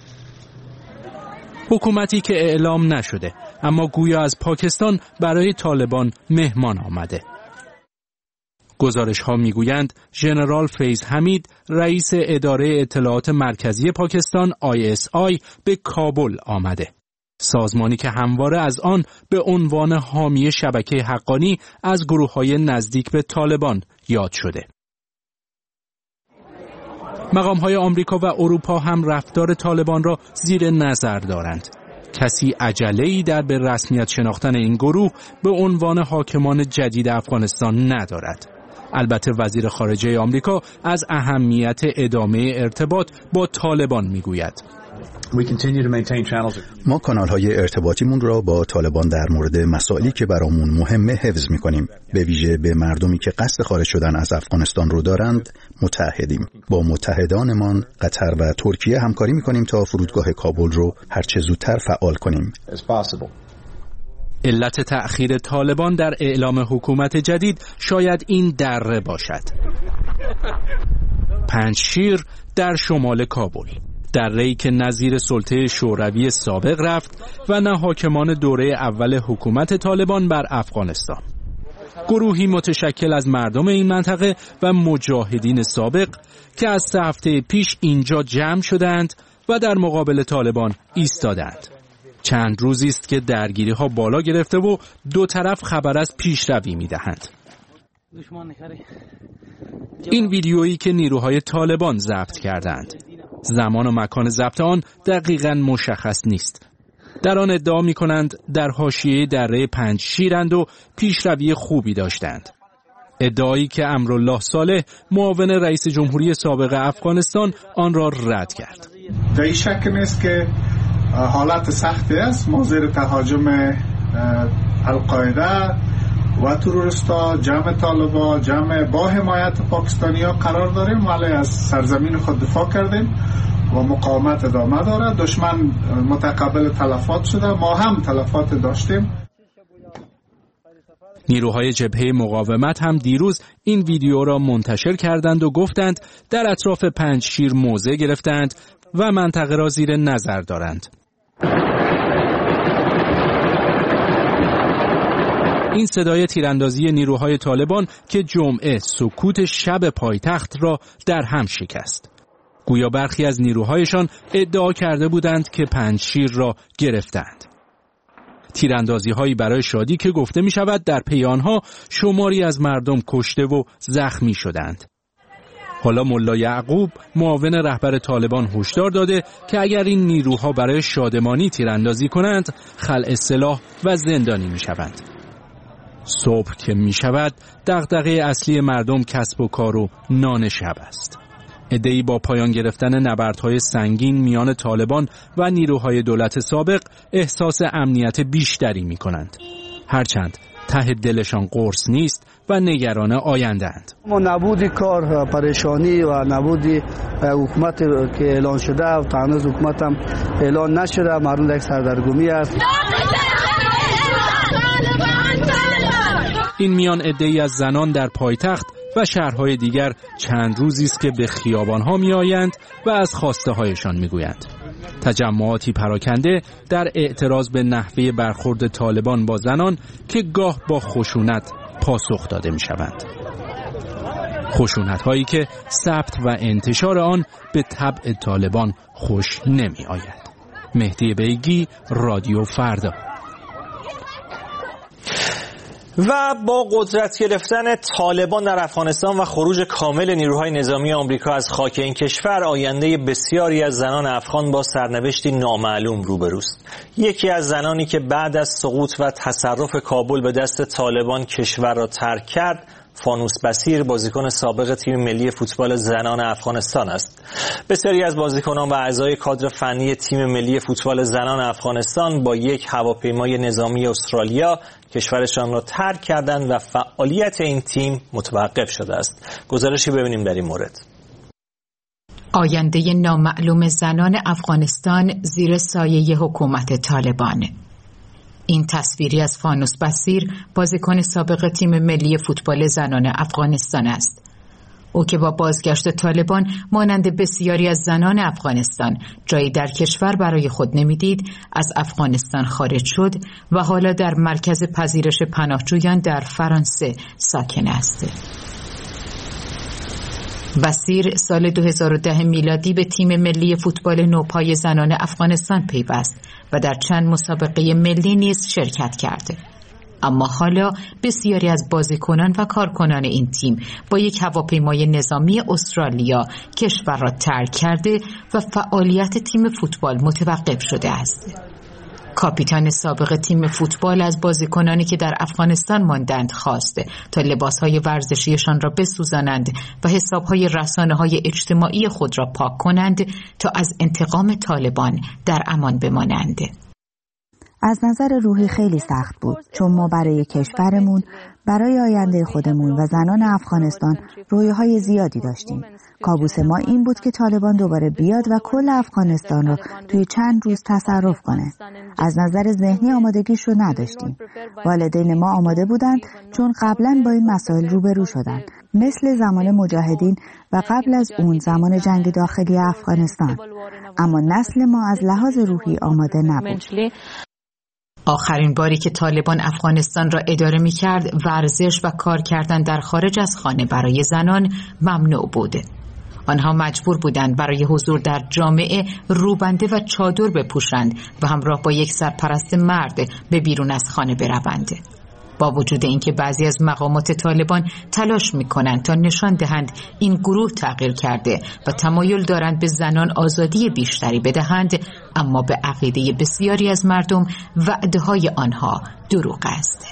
حکومتی که اعلام نشده اما گویا از پاکستان برای طالبان مهمان آمده. گزارش‌ها می‌گویند ژنرال فیض حمید رئیس اداره اطلاعات مرکزی پاکستان ISI به کابل آمده. سازمانی که همواره از آن به عنوان حامی شبکه حقانی از گروه‌های نزدیک به طالبان یاد شده. مقام‌های آمریکا و اروپا هم رفتار طالبان را زیر نظر دارند. کسی عجله‌ای در به رسمیت شناختن این گروه به عنوان حاکمان جدید افغانستان ندارد. البته وزیر خارجه آمریکا از اهمیت ادامه ارتباط با طالبان میگوید. ما کانال‌های ارتباطیمون را با طالبان در مورد مسائلی که برامون مهمه حفظ می‌کنیم. به ویژه به مردمی که قصد خارج شدن از افغانستان رو دارند متحدیم. با متحدانمان قطر و ترکیه همکاری می‌کنیم تا فرودگاه کابل رو هر چه زودتر فعال کنیم. علت تأخیر طالبان در اعلام حکومت جدید شاید این دره باشد. پنجشیر در شمال کابل، دره‌ای که نظیر سلطه شوروی سابق رفت و نه حاکمان دوره اول حکومت طالبان بر افغانستان. گروهی متشکل از مردم این منطقه و مجاهدین سابق که از 3 هفته پیش اینجا جمع شدند و در مقابل طالبان ایستادند. چند روزی است که درگیری‌ها بالا گرفته و دو طرف خبر از پیشروی می‌دهند. این ویدیویی که نیروهای طالبان ضبط کردند. زمان و مکان ضبط آن دقیقاً مشخص نیست. در آن ادعا می‌کنند در حاشیه دره پنجشیرند و پیشروی خوبی داشتند. ادعایی که امرالله صالح معاون رئیس جمهوری سابق افغانستان آن را رد کرد. در شک نیست که حالت سختی است. ما زیر تهاجم القاعده و تروریستا، جمع طالبان، جمع با حمایت پاکستانی‌ها قرار داریم، ولی از سرزمین خود دفاع کردیم و مقاومت ادامه دارد. دشمن متقبل تلفات شده، ما هم تلفات داشتیم. نیروهای جبهه مقاومت هم دیروز این ویدیو را منتشر کردند و گفتند در اطراف پنجشیر موضع گرفتند و منطقه را زیر نظر دارند. این صدای تیراندازی نیروهای طالبان که جمعه سکوت شب پایتخت را در هم شکست. گویا برخی از نیروهایشان ادعا کرده بودند که پنجشیر را گرفتند. تیراندازی‌هایی برای شادی که گفته می شود در پی آنها شماری از مردم کشته و زخمی شدند. حالا ملا یعقوب معاون رهبر طالبان هشدار داده که اگر این نیروها برای شادمانی تیراندازی کنند خلع سلاح و زندانی می شوند. صبح که می شود دغدغه اصلی مردم کسب و کار و نان شب است. عده‌ای با پایان گرفتن نبردهای سنگین میان طالبان و نیروهای دولت سابق احساس امنیت بیشتری می کنند. هرچند ته دلشان قرص نیست و نگران آینده‌اند. ما نبود کار، پریشانی و نبود حکومت که اعلان شده و تا هنوز حکومت هم اعلان نشده، مردم در یک سردرگمی است. این میان عده‌ای از زنان در پایتخت و شهرهای دیگر چند روزی است که به خیابان‌ها می‌آیند و از خواسته هایشان می‌گویند. تجمعاتی پراکنده در اعتراض به نحوه برخورد طالبان با زنان که گاه با خشونت پاسخ داده می‌شوند. خشونت‌هایی که ثبت و انتشار آن به طبع طالبان خوش نمی‌آید. مهدی بیگی، رادیو فردا. و با قدرت گرفتن طالبان در افغانستان و خروج کامل نیروهای نظامی آمریکا از خاک این کشور، آینده بسیاری از زنان افغان با سرنوشتی نامعلوم روبروست. یکی از زنانی که بعد از سقوط و تصرف کابل به دست طالبان کشور را ترک کرد، فانوس بصیر بازیکن سابق تیم ملی فوتبال زنان افغانستان است. بسیاری از بازیکنان و اعضای کادر فنی تیم ملی فوتبال زنان افغانستان با یک هواپیمای نظامی استرالیا کشورشان را ترک کردند و فعالیت این تیم متوقف شده است. گزارشی ببینیم در این مورد. آینده نامعلوم زنان افغانستان زیر سایه حکومت طالبان. این تصویری از فانوس بصیر بازیکن سابق تیم ملی فوتبال زنان افغانستان است. او که با بازگشت طالبان مانند بسیاری از زنان افغانستان جایی در کشور برای خود نمیدید، از افغانستان خارج شد و حالا در مرکز پذیرش پناهجویان در فرانسه ساکن است. بصیر سال 2010 میلادی به تیم ملی فوتبال نوپای زنان افغانستان پیوست و در چند مسابقه ملی نیز شرکت کرده. اما حالا بسیاری از بازیکنان و کارکنان این تیم با یک هواپیمای نظامی استرالیا کشور را ترک کرده و فعالیت تیم فوتبال متوقف شده است. کاپیتان سابق تیم فوتبال از بازیکنانی که در افغانستان ماندند خواسته تا لباسهای ورزشیشان را بسوزانند و حسابهای رسانه‌های اجتماعی خود را پاک کنند تا از انتقام طالبان در امان بمانند. از نظر روحی خیلی سخت بود، چون ما برای کشورمون، برای آینده خودمون و زنان افغانستان رویاهای زیادی داشتیم. کابوس ما این بود که طالبان دوباره بیاد و کل افغانستان رو توی چند روز تصرف کنه. از نظر ذهنی آمادگیش رو نداشتیم. والدین ما آماده بودند چون قبلا با این مسائل روبرو شدن، مثل زمان مجاهدین و قبل از اون زمان جنگ داخلی افغانستان. اما نسل ما از لحاظ روحی آماده نبود. آخرین باری که طالبان افغانستان را اداره می کرد، ورزش و کار کردن در خارج از خانه برای زنان ممنوع بود. آنها مجبور بودند برای حضور در جامعه روبنده و چادر بپوشند و همراه با یک سرپرست مرد به بیرون از خانه بروند. با وجود اینکه بعضی از مقامات طالبان تلاش می‌کنند تا نشان دهند این گروه تغییر کرده و تمایل دارند به زنان آزادی بیشتری بدهند، اما به عقیده بسیاری از مردم وعده‌های آنها دروغ است.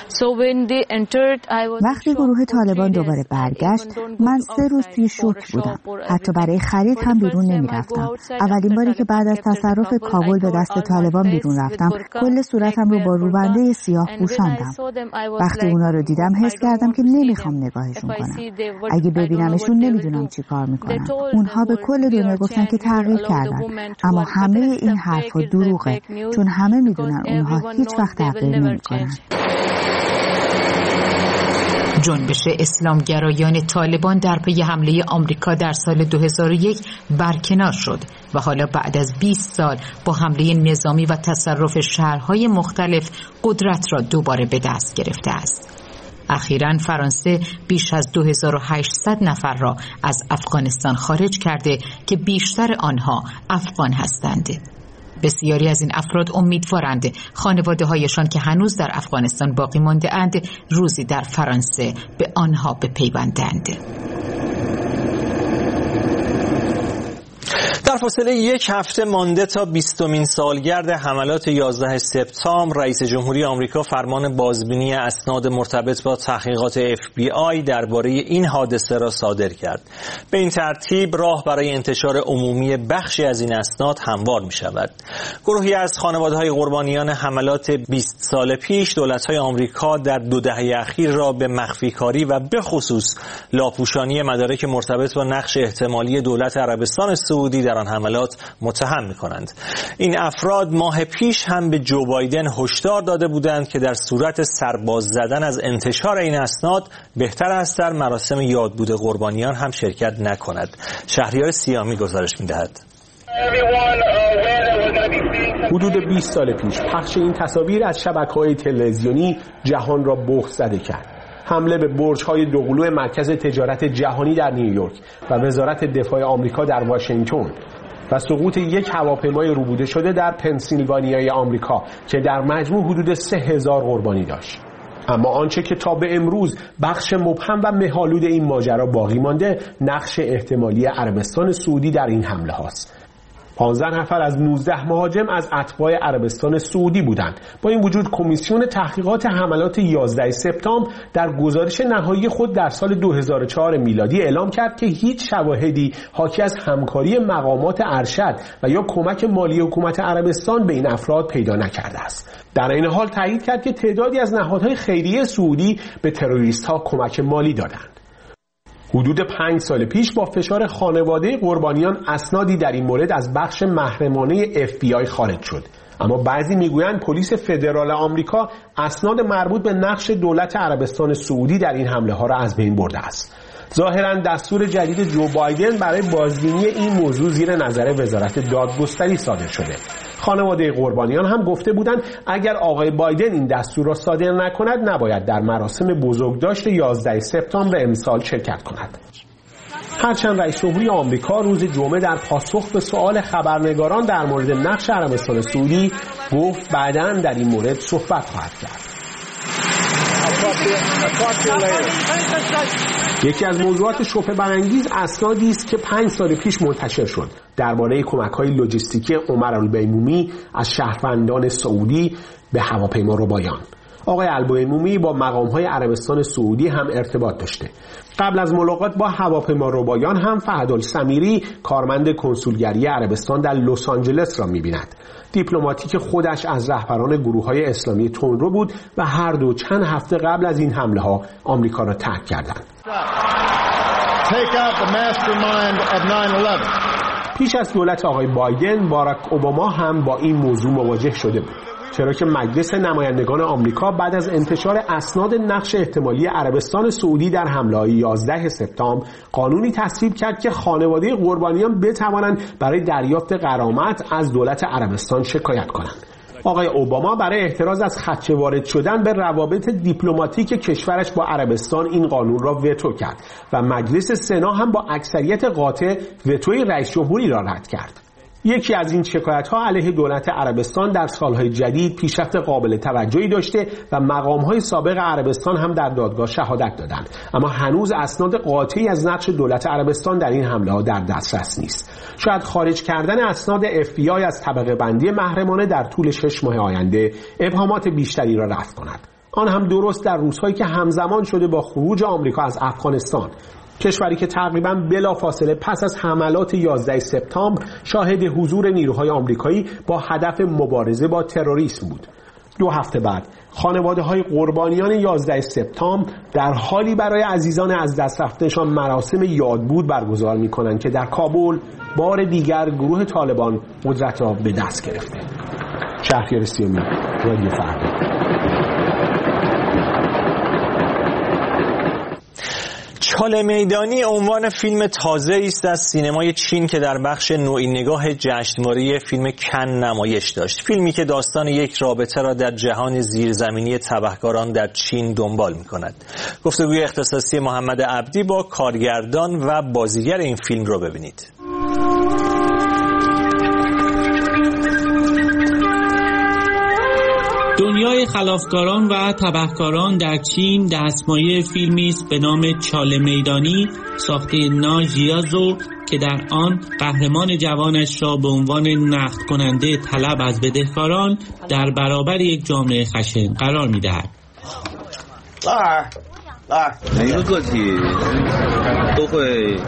وقتی گروه طالبان دوباره برگشت، من 3 روز توی شوک بودم. حتی برای خرید هم بیرون نمی رفتم. اولین باری که بعد از تصرف کابل به دست طالبان بیرون رفتم، کل صورتم رو با روبنده سیاه پوشاندم. وقتی اونا رو دیدم حس کردم که نمیخوام نگاهشون کنم. اگه ببینمشون نمیدونم چی کار میکنن. اونها به کل دنیا گفتن که تغییر کردن، اما همه این حرفا دروغه، چون همه میدونن اونها هیچ وقت تغییر نمیکنن. جنبش اسلامگرایان طالبان در پی حمله آمریکا در سال 2001 برکنار شد و حالا بعد از 20 سال با حمله نظامی و تصرف شهرهای مختلف قدرت را دوباره به دست گرفته است. اخیراً فرانسه بیش از 2800 نفر را از افغانستان خارج کرده که بیشتر آنها افغان هستند. بسیاری از این افراد امیدوارند خانواده‌هایشان که هنوز در افغانستان باقی مانده اند روزی در فرانسه به آنها بپیوندند. در فاصله 1 هفته مانده تا 20مین سالگرد حملات 11 سپتامبر، رئیس جمهوری آمریکا فرمان بازبینی اسناد مرتبط با تحقیقات FBI درباره این حادثه را صادر کرد. به این ترتیب راه برای انتشار عمومی بخشی از این اسناد هموار می شود. گروهی از خانواده‌های قربانیان حملات 20 سال پیش دولت‌های آمریکا در 2 دهه اخیر را به مخفی‌کاری و به خصوص لاپوشانی مدارک مرتبط با نقش احتمالی دولت عربستان سعودی در آن حملات متهم می‌کنند. این افراد ماه پیش هم به جو بایدن هشدار داده بودند که در صورت سرباز زدن از انتشار این اسناد بهتر است در مراسم یادبود قربانیان هم شرکت نکند. شهریار سیامی گزارش می‌دهد. حدود 20 سال پیش پخش این تصاویر از شبکه‌های تلویزیونی جهان را بهت زده کرد. حمله به برج‌های دوقلو مرکز تجارت جهانی در نیویورک و وزارت دفاع آمریکا در واشنگتن و سقوط یک هواپیمای روبوده شده در پنسیلوانیای آمریکا که در مجموع حدود 3000 قربانی داشت. اما آنچه که تا به امروز بخش مبهم و مه‌آلود این ماجرا باقی مانده، نقش احتمالی عربستان سعودی در این حمله هاست. 15 نفر از 19 مهاجم از اتباع عربستان سعودی بودند. با این وجود کمیسیون تحقیقات حملات 11 سپتامبر در گزارش نهایی خود در سال 2004 میلادی اعلام کرد که هیچ شواهدی حاکی از همکاری مقامات ارشد و یا کمک مالی حکومت عربستان به این افراد پیدا نکرده است. در این حال تایید کرد که تعدادی از نهادهای خیریه سعودی به تروریست‌ها کمک مالی دادند. حدود 5 سال پیش با فشار خانواده قربانیان اسنادی در این مورد از بخش محرمانه FBI خارج شد. اما بعضی میگویند پلیس فدرال آمریکا اسناد مربوط به نقش دولت عربستان سعودی در این حمله ها را از بین برده است. ظاهراً دستور جدید جو بایدن برای بازبینی این موضوع زیر نظر وزارت دادگستری صادر شده. خانواده قربانیان هم گفته بودند اگر آقای بایدن این دستور را صادر نکند نباید در مراسم بزرگداشت 11 سپتامبر امسال شرکت کند. هرچند رئیس جمهوری آمریکا روز جمعه در پاسخ به سؤال خبرنگاران در مورد نقش عربستان سعودی گفت بعداً در این مورد صحبت خواهد کرد. یکی از موضوعات شبهه برانگیز اسنادی است که 5 سال پیش منتشر شد درباره کمک‌های لوجستیکی عمر البیمومی از شهروندان سعودی به هواپیما ربایان. آقای البیمومی با مقام‌های عربستان سعودی هم ارتباط داشته. قبل از ملاقات با هواپیما ربایان هم فهد السمیری کارمند کنسولگری عربستان در لس آنجلس را می‌بیند. دیپلماتیک خودش از رهبران گروه‌های اسلامی تندرو بود و هر دو چند هفته قبل از این حمله‌ها آمریکا را ترک کردند. پیش از دولت آقای بایدن، باراک اوباما هم با این موضوع مواجه شده بود، چرا که مجلس نمایندگان آمریکا بعد از انتشار اسناد نقش احتمالی عربستان سعودی در حمله‌های 11 سپتامبر قانونی تصویب کرد که خانواده قربانیان بتوانند برای دریافت غرامت از دولت عربستان شکایت کنند. آقای اوباما برای احتراز از خدشه وارد شدن به روابط دیپلماتیک کشورش با عربستان این قانون را وتو کرد و مجلس سنا هم با اکثریت قاطع وتوی رئیس جمهوری را رد کرد. یکی از این شکایت‌ها علیه دولت عربستان در سالهای جدید پیشرفت قابل توجهی داشته و مقام‌های سابق عربستان هم در دادگاه شهادت دادند، اما هنوز اسناد قاطعی از نقش دولت عربستان در این حمله‌ها در دسترس نیست. شاید خارج کردن اسناد FBI از طبقه بندی محرمانه در طول 6 ماه آینده ابهامات بیشتری را رفع کند. آن هم درست در روزهایی که همزمان شده با خروج آمریکا از افغانستان، کشوری که تقریباً بلافاصله پس از حملات 11 سپتامبر شاهد حضور نیروهای آمریکایی با هدف مبارزه با تروریسم بود. 2 هفته بعد خانواده‌های قربانیان 11 سپتامبر در حالی برای عزیزان از دست رفته‌شان مراسم یادبود برگزار می‌کنند که در کابل بار دیگر گروه طالبان قدرت را به دست گرفته. شهریار سیومی، رادیو فردا. چاله میدانی عنوان فیلم تازه است از سینمای چین که در بخش نوعی نگاه جشنواره فیلم کن نمایش داشت. فیلمی که داستان یک رابطه را در جهان زیرزمینی تبهکاران در چین دنبال می‌کند. گفتگوی اختصاصی محمد عبدی با کارگردان و بازیگر این فیلم را ببینید. دنیای خلافکاران و تبهکاران در چین دستمایه فیلمی است به نام چاله میدانی ساخته نا ژیازو که در آن قهرمان جوانش را به عنوان نقد کننده طلب از بدهکاران در برابر یک جامعه خشن قرار می‌دهد. 每一个个体都会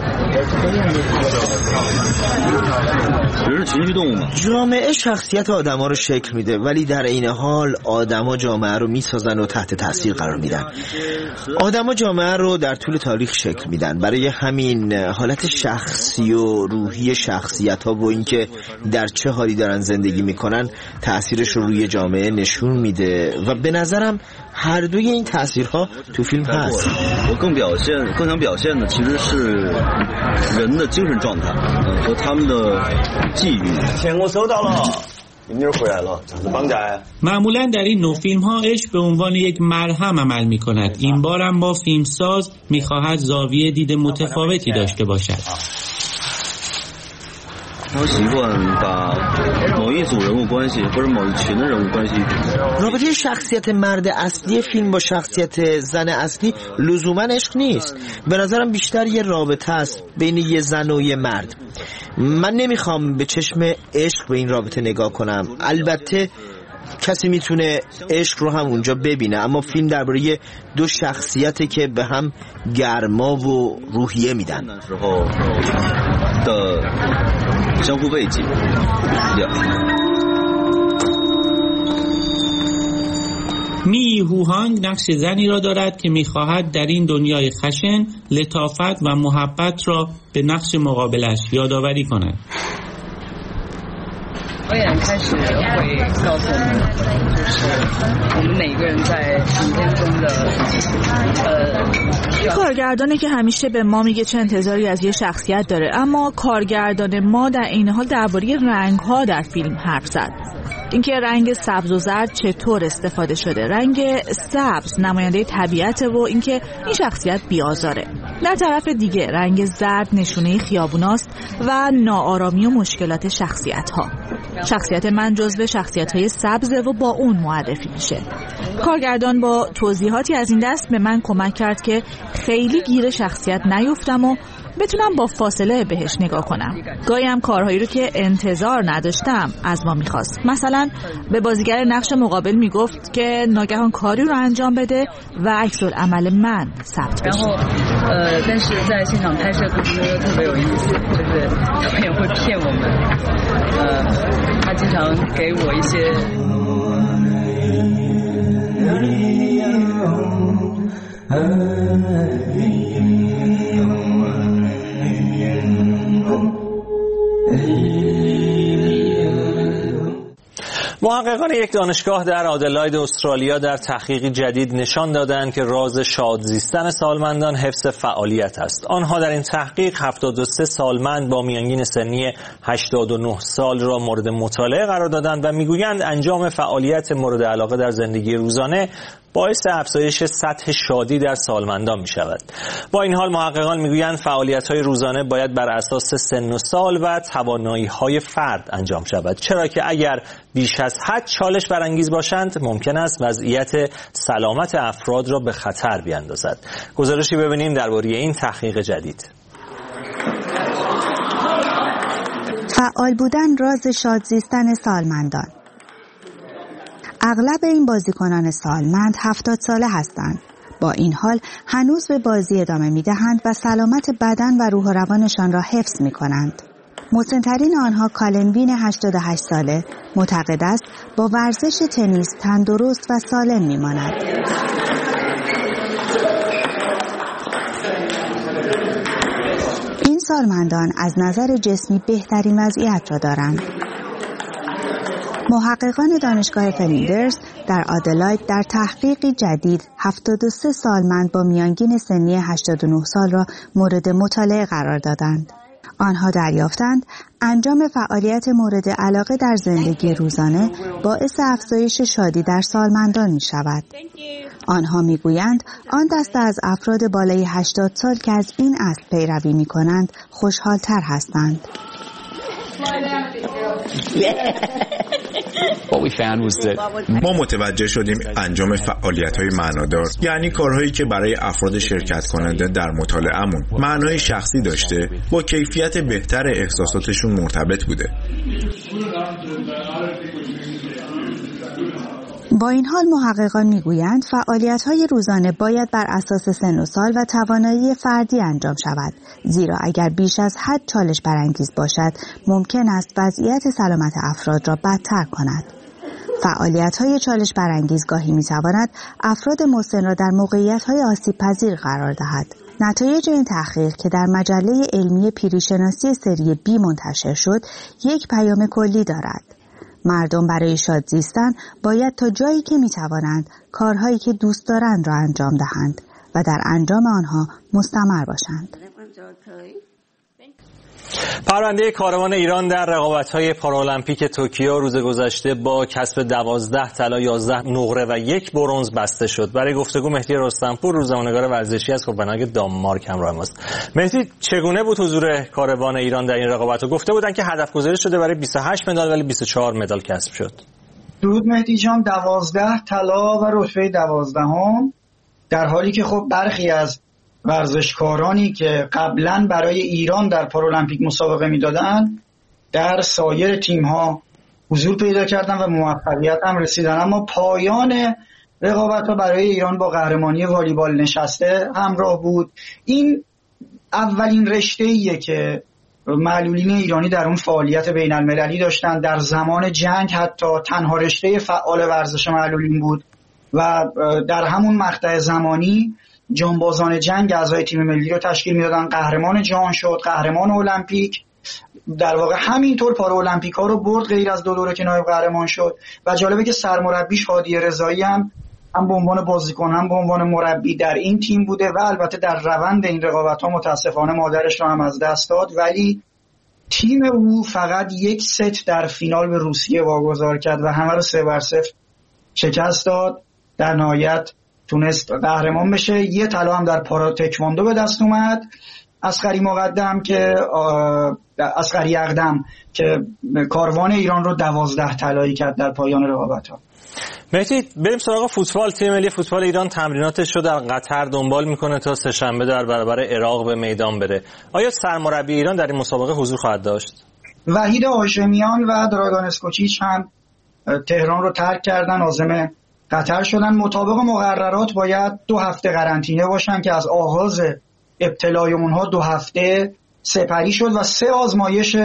人是群居动物嘛. جامعه شخصیت آدما رو شکل میده، ولی در این حال آدما جامعه رو میسازن و تحت تاثیر قرار میدن. آدما جامعه رو در طول تاریخ شکل میدن، برای همین حالت شخصی و روحی شخصیت‌ها و اینکه در چه حالی دارن زندگی میکنن تاثیرش رو روی جامعه نشون میده و به نظرم هر دوی این تاثیرها تو فیلم هست. 我更想表现的其实是人的精神状态和他们的际遇。钱我收到了，明天回来了，这是绑架。 معمولا در این نوع فیلم ها عشق به عنوان یک مرهم عمل می کند. این بار هم با فیلمساز می خواهد زاویه دید متفاوتی داشته باشد. رابطه شخصیت مرد اصلی فیلم با شخصیت زن اصلی لزوما عشق نیست. به نظرم بیشتر یه رابطه است بین یه زن و یه مرد. من نمیخوام به چشم عشق به این رابطه نگاه کنم. البته کسی میتونه عشق رو هم اونجا ببینه، اما فیلم درباره دو شخصیته که به هم گرما و روحیه میدن. می هوهانگ نقش زنی را دارد که میخواهد در این دنیای خشن لطافت و محبت را به نقش مقابلش یادآوری کند. کارگردانه که همیشه به ما میگه چه انتظاری از یه شخصیت داره، اما کارگردان ما در این حال درباره رنگ‌ها در فیلم حرف زد. اینکه رنگ سبز و زرد چطور استفاده شده. رنگ سبز نماینده طبیعته و اینکه این شخصیت بی‌آزاره. در طرف دیگه رنگ زرد نشونه خیابوناست و ناآرامی و مشکلات شخصیت‌ها. شخصیت من جزو شخصیت‌های سبزه و با اون معرفی میشه. کارگردان با توضیحاتی از این دست به من کمک کرد که خیلی گیر شخصیت نیفتم و بتونم با فاصله بهش نگاه کنم. گاهی هم کارهایی رو که انتظار نداشتم از ما میخواست. مثلا به بازیگر نقش مقابل میگفت که ناگهان کاری رو انجام بده و عکس‌العمل من ثبت بشه. محققان یک دانشگاه در آدلاید استرالیا در تحقیقی جدید نشان دادند که راز شاد زیستن سالمندان حفظ فعالیت است. آنها در این تحقیق 73 سالمند با میانگین سنی 89 سال را مورد مطالعه قرار دادند و میگویند انجام فعالیت مورد علاقه در زندگی روزانه باعث افزایش سطح شادی در سالمندان می شود. با این حال محققان میگویند فعالیت‌های روزانه باید بر اساس سن و سال و توانایی‌های فرد انجام شود، چرا که اگر بیش از حد چالش برانگیز باشند ممکن است وضعیت سلامت افراد را به خطر بیاندازد. گزارشی ببینیم درباره این تحقیق جدید. فعال بودن راز شاد زیستن سالمندان. اغلب این بازیکنان سالمند 70 ساله هستند. با این حال هنوز به بازی ادامه می‌دهند و سلامت بدن و روح و روانشان را حفظ می‌کنند. مسن‌ترین آنها کالن وین 88 ساله معتقد است با ورزش تنیس تندرست و سالم می‌ماند. این سالمندان از نظر جسمی بهترین وضعیت را دارند. محققان دانشگاه فلیندرز در آدلاید در تحقیقی جدید 73 سالمند با میانگین سنی 89 سال را مورد مطالعه قرار دادند. آنها دریافتند انجام فعالیت مورد علاقه در زندگی روزانه باعث افزایش شادی در سالمندان می شود. آنها می گویند آن دسته از افراد بالای 80 سال که از این اصل پیروی می کنند خوشحالتر هستند. ما متوجه شدیم انجام فعالیت‌های معنادار، یعنی کارهایی که برای افراد شرکت کننده در مطالعه‌مون معنای شخصی داشته، با کیفیت بهتر احساساتشون مرتبط بوده. با این حال محققان میگویند فعالیت‌های روزانه باید بر اساس سن و سال و توانایی فردی انجام شود، زیرا اگر بیش از حد چالش برانگیز باشد ممکن است وضعیت سلامت افراد را بدتر کند. فعالیت‌های چالش برانگیز گاهی می‌تواند افراد مسن را در موقعیت‌های آسیب‌پذیر قرار دهد. نتایج این تحقیق که در مجله علمی پیریشناسی سری B منتشر شد، یک پیام کلی دارد. مردم برای شاد زیستن باید تا جایی که می‌توانند کارهایی که دوست دارند را انجام دهند و در انجام آنها مستمر باشند. پرونده کاروان ایران در رقابت‌های پارالمپیک توکیو روز گذشته با کسب 12 طلا، 11 نقره و 1 برنز بسته شد. برای گفتگو مهدی رستمپور، روزنامه‌نگار ورزشی از کوپنهاگ دانمارک همراه ماست. مهدی، چگونه بود حضور کاروان ایران در این رقابت؟ گفته بودن که هدف گذاری شده برای 28 مدال ولی 24 مدال کسب شد. درود مهدی جان، 12 طلا و رتبه 12ام، در حالی که خب برخی از ورزشکارانی که قبلا برای ایران در پارالمپیک مسابقه میدادن در سایر تیم‌ها حضور پیدا کردن و موفقیت هم رسیدن، اما پایان رقابت‌ها برای ایران با قهرمانی والیبال نشسته همراه بود. این اولین رشته‌ایه که معلولین ایرانی در اون فعالیت بین‌المللی داشتن. در زمان جنگ حتی تنها رشته فعال ورزش معلولین بود و در همون مقطع زمانی جانبازان جنگ اعضای تیم ملی رو تشکیل میدادن. قهرمان جهان شد، قهرمان المپیک، در واقع همینطور پارا المپیک ها رو برد، غیر از 2 دوره که نایب قهرمان شد. و جالبه که سرمربیش هادی رضایی هم به عنوان بازیکن هم به عنوان مربی در این تیم بوده و البته در روند این رقابت ها متاسفانه مادرش رو هم از دست داد، ولی تیم او فقط 1 ست در فینال به روسیه واگذار کرد و همه رو 3-0 شکست داد. در نهایت تونست قهرمان بشه. 1 طلا هم در پارا تکواندو به دست اومد. اصغری اقدم که کاروان ایران رو 12 طلایی کرد در پایان رقابت‌ها. مهدی، بریم سراغ فوتبال. تیم ملی فوتبال ایران تمریناتش رو در قطر دنبال میکنه تا سه‌شنبه در برابر عراق به میدان بره. آیا سرمربی ایران در این مسابقه حضور خواهد داشت؟ وحید هاشمیان و دراگان اسکوچیچ هم تهران رو ترک کردن، عازم قطر شدن. مطابق مقررات باید 2 هفته قرنطینه باشن که از آغاز ابتلای اونها 2 هفته سپری شد و 3 آزمایش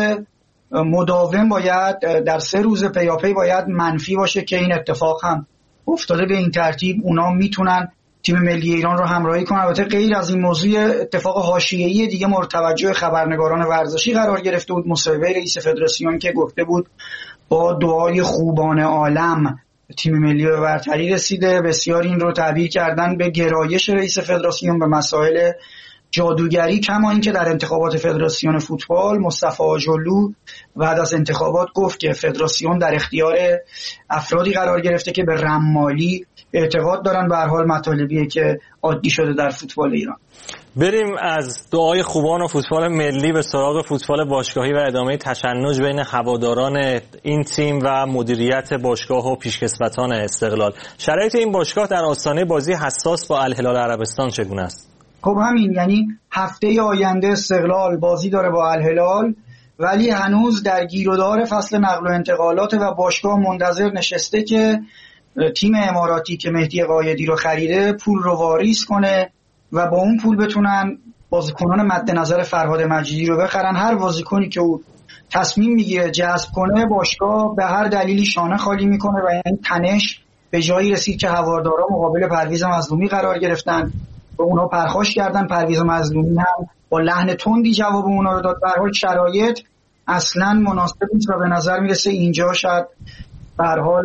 مداوم باید در 3 روز پیاپی باید منفی باشه که این اتفاق هم افتاده. به این ترتیب اونا میتونن تیم ملی ایران رو همراهی کنن. البته غیر از این موضوع اتفاق حاشیه‌ای دیگه مورد توجه خبرنگاران ورزشی قرار گرفته بود. مصاحبه رئیس فدراسیون که گفته بود با دعای خوبان عالم تیم ملی به برتری رسیده. بسیار این رو تعبیر کردن به گرایش رئیس فدراسیون به مسائل جادوگری، کما اینکه در انتخابات فدراسیون فوتبال مصطفی آجرلو بعد از انتخابات گفت که فدراسیون در اختیار افرادی قرار گرفته که به رمالی اعتقاد دارن. به هر حال مطالبیه که عادی شده در فوتبال ایران. بریم از دعای خوبان و فوتبال ملی به سراغ فوتبال باشگاهی و ادامه تشنج بین هواداران این تیم و مدیریت باشگاه و پیشکسوتان استقلال. شرایط این باشگاه در آستانه بازی حساس با الهلال عربستان چگونه است؟ خب همین، یعنی هفته آینده استقلال بازی داره با الهلال، ولی هنوز در گیرودار فصل نقل و انتقالات و باشگاه منتظر نشسته که تیم اماراتی که مهدی قایدی رو خریده پول رو واریز کنه و با اون پول بتونن بازیکنان مد نظر فرهاد مجیدی رو بخرن. هر بازیکنی که او تصمیم میگیره جذب کنه باشگاه به هر دلیلی شانه خالی میکنه و این تنش به جایی رسید که هوادارا مقابل پرویز مظلومی قرار گرفتن، به اونا پرخاش کردن. پرویز مظلومی هم با لحن تندی جواب اونا رو داد. به هر حال شرایط اصلا مناسب نیست و به نظر میرسه اینجا شاید به هر حال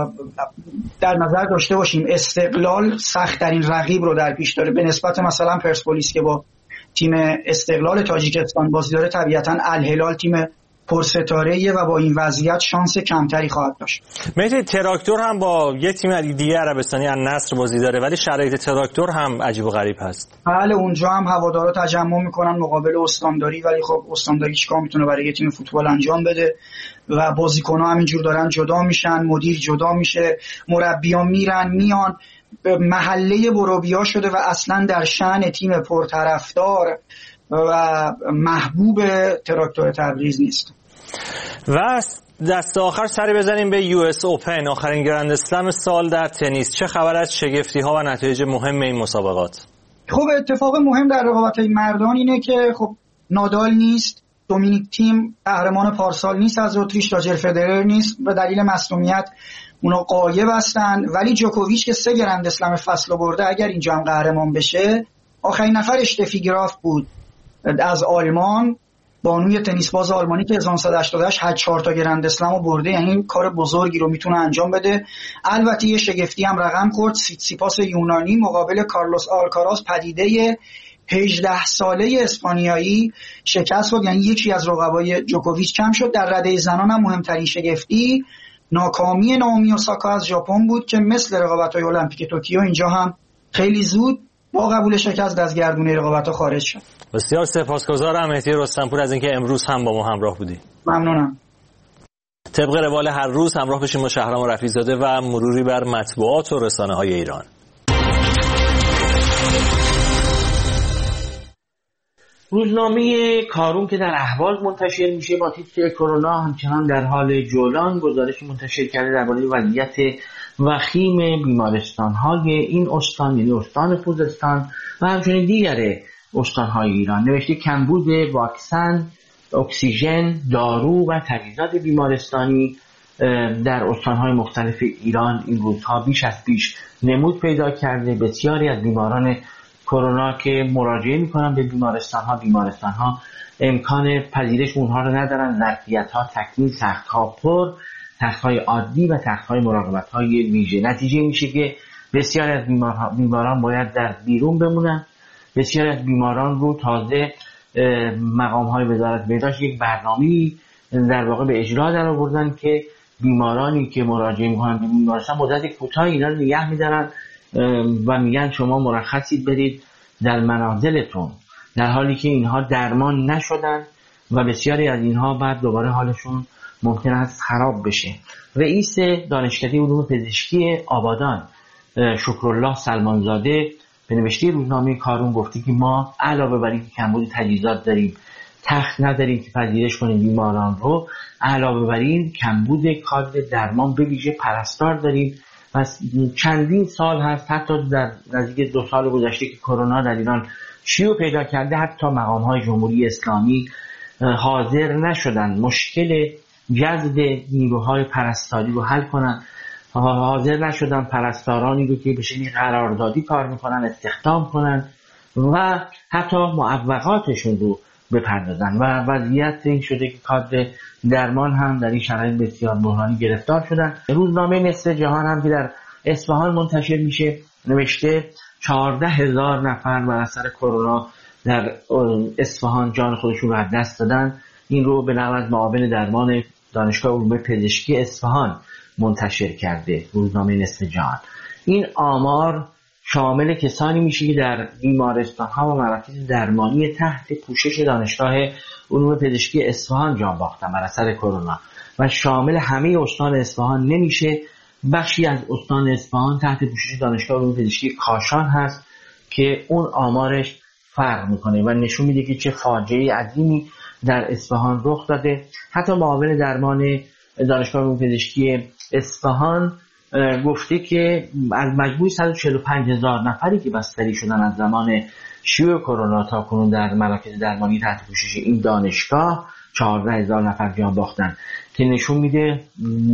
در نظر داشته باشیم استقلال سخت‌ترین رقیب رو در پیش داره به نسبت مثلا پرسپولیس که با تیم استقلال تاجیکستان بازی داره. طبیعتا الهلال تیم پرستاره‌ایه و با این وضعیت شانس کمتری خواهد داشت. مهدی، تراکتور هم با یه تیم دیگه عربستانی النصر بازی داره ولی شرایط تراکتور هم عجیب و غریب هست. بله، اونجا هم هوادارا تجمع میکنن مقابل استانداری، ولی خب استانداری چیکار میتونه برای یه تیم فوتبال انجام بده و بازیکن‌ها همینجور دارن جدا میشن، مدیر جدا میشه، مربیان میرن میان، محله بروبیا شده و اصلا در شأن تیم پرطرفدار و محبوب تراکتور تبریز نیست. و دست آخر سری بزنیم به US اوپن، آخرین گرند اسلم سال در تنیس. چه خبر از شگفتی ها و نتایج مهم این مسابقات؟ خب اتفاق مهم در رقابت‌های مردان اینه که خب نادال نیست، دومینیک تیم قهرمان پارسال نیست از اتریش، راجر فدرر نیست به دلیل مصونیت، اونا غایب هستن. ولی جوکوویچ که 3 گرند اسلم فصل برده اگر اینجا هم قهرمان بشه، آخرین نفر اشتفی گراف بود از آلمان، بانوی تنیس باز آلمانی که 1988 4 تا گرند اسلم رو برده، یعنی کار بزرگی رو میتونه انجام بده. البته یه شگفتی هم رقم خورد، سیتسیپاس یونانی مقابل کارلوس آلکاراز، پدیده 18 ساله اسپانیایی شکست خورد، یعنی یکی از رقبای جوکوویچ کم شد. در رده زنان هم مهمترین شگفتی ناکامی نائومی اوساکا از ژاپن بود که مثل رقابت‌های المپیک توکیو اینجا هم خیلی زود با قبول شکست از گردونه رقابت‌ها خارج شد. بسیار سپاسگزارم مهدی رستمپور از اینکه امروز هم با ما همراه بودی. ممنونم. طبق روال هر روز همراه بشیم با شهرام رفیع‌زاده و مروری بر مطبوعات و رسانه‌های ایران. روزنامه کارون که در اهواز منتشر میشه با تیتر کرونا همچنان در حال جولان گزارش منتشر کرده درباره وضعیت وخیم بیمارستان‌های این استان، یعنی استان خوزستان و همچنین دیگر استان‌های ایران. نوشته کمبود واکسن، اکسیژن، دارو و تجهیزات بیمارستانی در استان‌های مختلف ایران این روزها بیش از پیش نمود پیدا کرده. بسیاری از بیماران کرونا که مراجعه میکنن به بیمارستان‌ها امکان پذیرش اونها رو ندارن. ظرفیت‌ها تکمیل، تخت‌ها پر، تخت‌های عادی و تخت‌های مراقبت‌های ویژه. نتیجه میشه که بسیاری از بیماران باید در بیرون بمونن. بسیاری از بیماران رو تازه مقام‌های وزارت بهداشت یک برنامه‌ای در واقع به اجرا در آوردن که بیمارانی که مراجعه میکنن به بیمارستان مدت کوتاهی اینا رو نگه می‌دارن و میگن شما مرخصید برید در منازلتون، در حالی که اینها درمان نشدن و بسیاری از اینها بعد دوباره حالشون ممکن است خراب بشه. رئیس دانشکده علوم پزشکی آبادان شکرالله سلمانزاده به نوشته روزنامه کارون گفته که ما علاوه بر اینکه کمبود تجهیزات داریم، تخت نداریم که پذیرش کنیم بیماران رو، علاوه بر این کمبود کادر درمان به ویژه پرستار داریم. پس چندین سال هست، حتی در نزدیک 2 سال گذشته که کرونا در ایران شیوع پیدا کرده، حتی مقام‌های جمهوری اسلامی حاضر نشدن مشکل جذب نیروهای پرستاری رو حل کنن، حاضر نشدن پرستارانی رو که به شکل قراردادی کار میکنن استخدام کنن و حتی معوقاتشون رو بپردازن و وضعیت این شده که کادر درمان هم در این شرایط بسیار بحرانی گرفتار شدن. روزنامه نصف جهان هم که در اصفهان منتشر میشه نوشته 14,000 نفر بر اثر کرونا در اصفهان جان خودشون رو از دست دادن. این رو به نقل از معاون درمان دانشگاه علوم پزشکی اصفهان منتشر کرده روزنامه نصف جهان. این آمار شامل کسانی میشه که در بیمارستان‌ها و مراکز درمانی تحت پوشش دانشگاه علوم پزشکی اصفهان جان باختن بر اثر کرونا و شامل همه استان اصفهان نمیشه. بخشی از استان اصفهان تحت پوشش دانشگاه علوم پزشکی کاشان هست که اون آمارش فرق میکنه و نشون میده که چه فاجعه عظیمی در اصفهان رخ داده. حتی معاون درمان دانشگاه علوم پزشکی اصفهان گفته که از مجموع 145,000 نفری که بستری شدن از زمان شیوع کرونا تا کنون در مراکز درمانی تحت پوشش این دانشگاه 14,000 نفر جان باختن که نشون میده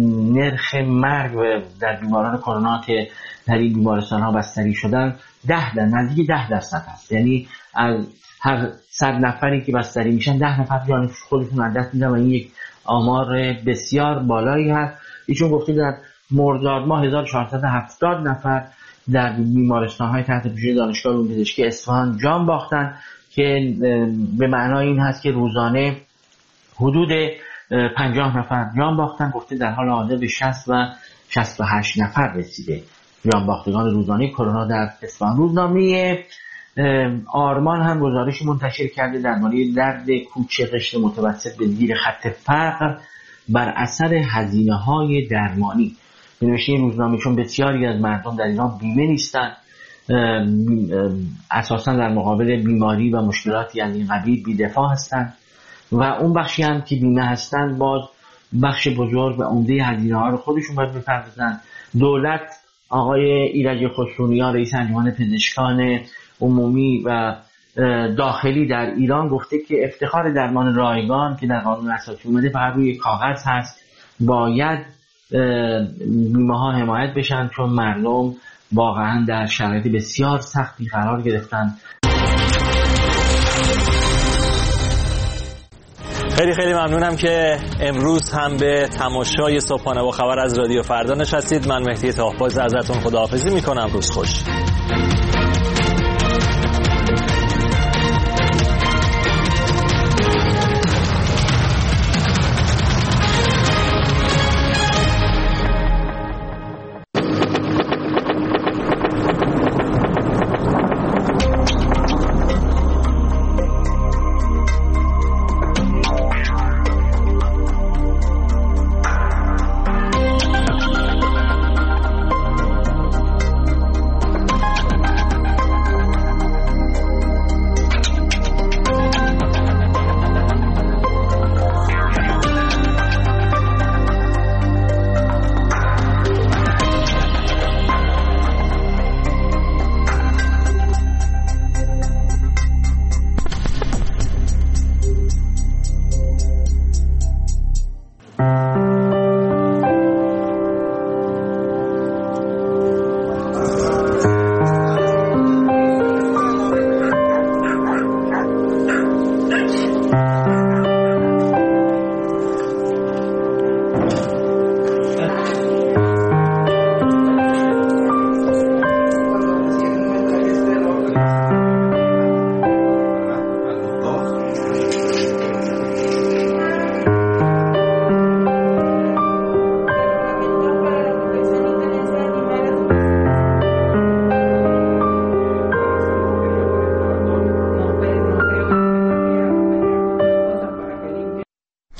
نرخ مرگ در بیماران کرونا که در این بیمارستان ها بستری شدن نزدیک 10% هست. یعنی از هر 100 نفری که بستری میشن 10 نفر جان خودشون از دست میدن و این یک آمار بسیار بالایی هست. ایشون گفته در مرداد ماه 1470 نفر در بیمارستان‌های تحت پوشش دانشگاه علوم پزشکی اصفهان جان باختن که به معنای این هست که روزانه حدود 50 نفر جان باختن. گفته در حال حاضر به 60 و 68 نفر رسیده جان باختگان روزانه کرونا در اصفهان. روزنامه آرمان هم گزارش منتشر کرده درباره درد کوچه قشر متوسط به زیر خط فقر بر اثر هزینه‌های درمانی. بنوشته این روزنامه چون بسیاری از مردم در ایران بیمه نیستن، اساسا در مقابل بیماری و مشکلاتی از این قبیل بی‌دفاع هستند و اون بخشی هم که بیمه هستن باز بخش بزرگ و عمده هزینه‌ها رو خودشون باید بپردازن. دولت آقای ایرج خسرونیان رئیس انجمن پزشکان عمومی و داخلی در ایران گفته که افتخار درمان رایگان که در قانون اساسی اومده فقط روی کاغذ هست، باید بیمه ها حمایت بشن چون مردم واقعا در شرایط بسیار سختی قرار گرفتن. خیلی خیلی ممنونم که امروز هم به تماشای صبحانه با خبر از رادیو فردا نشستید. من مهدی تاهباز ازتون خداحافظی میکنم. روز خوش.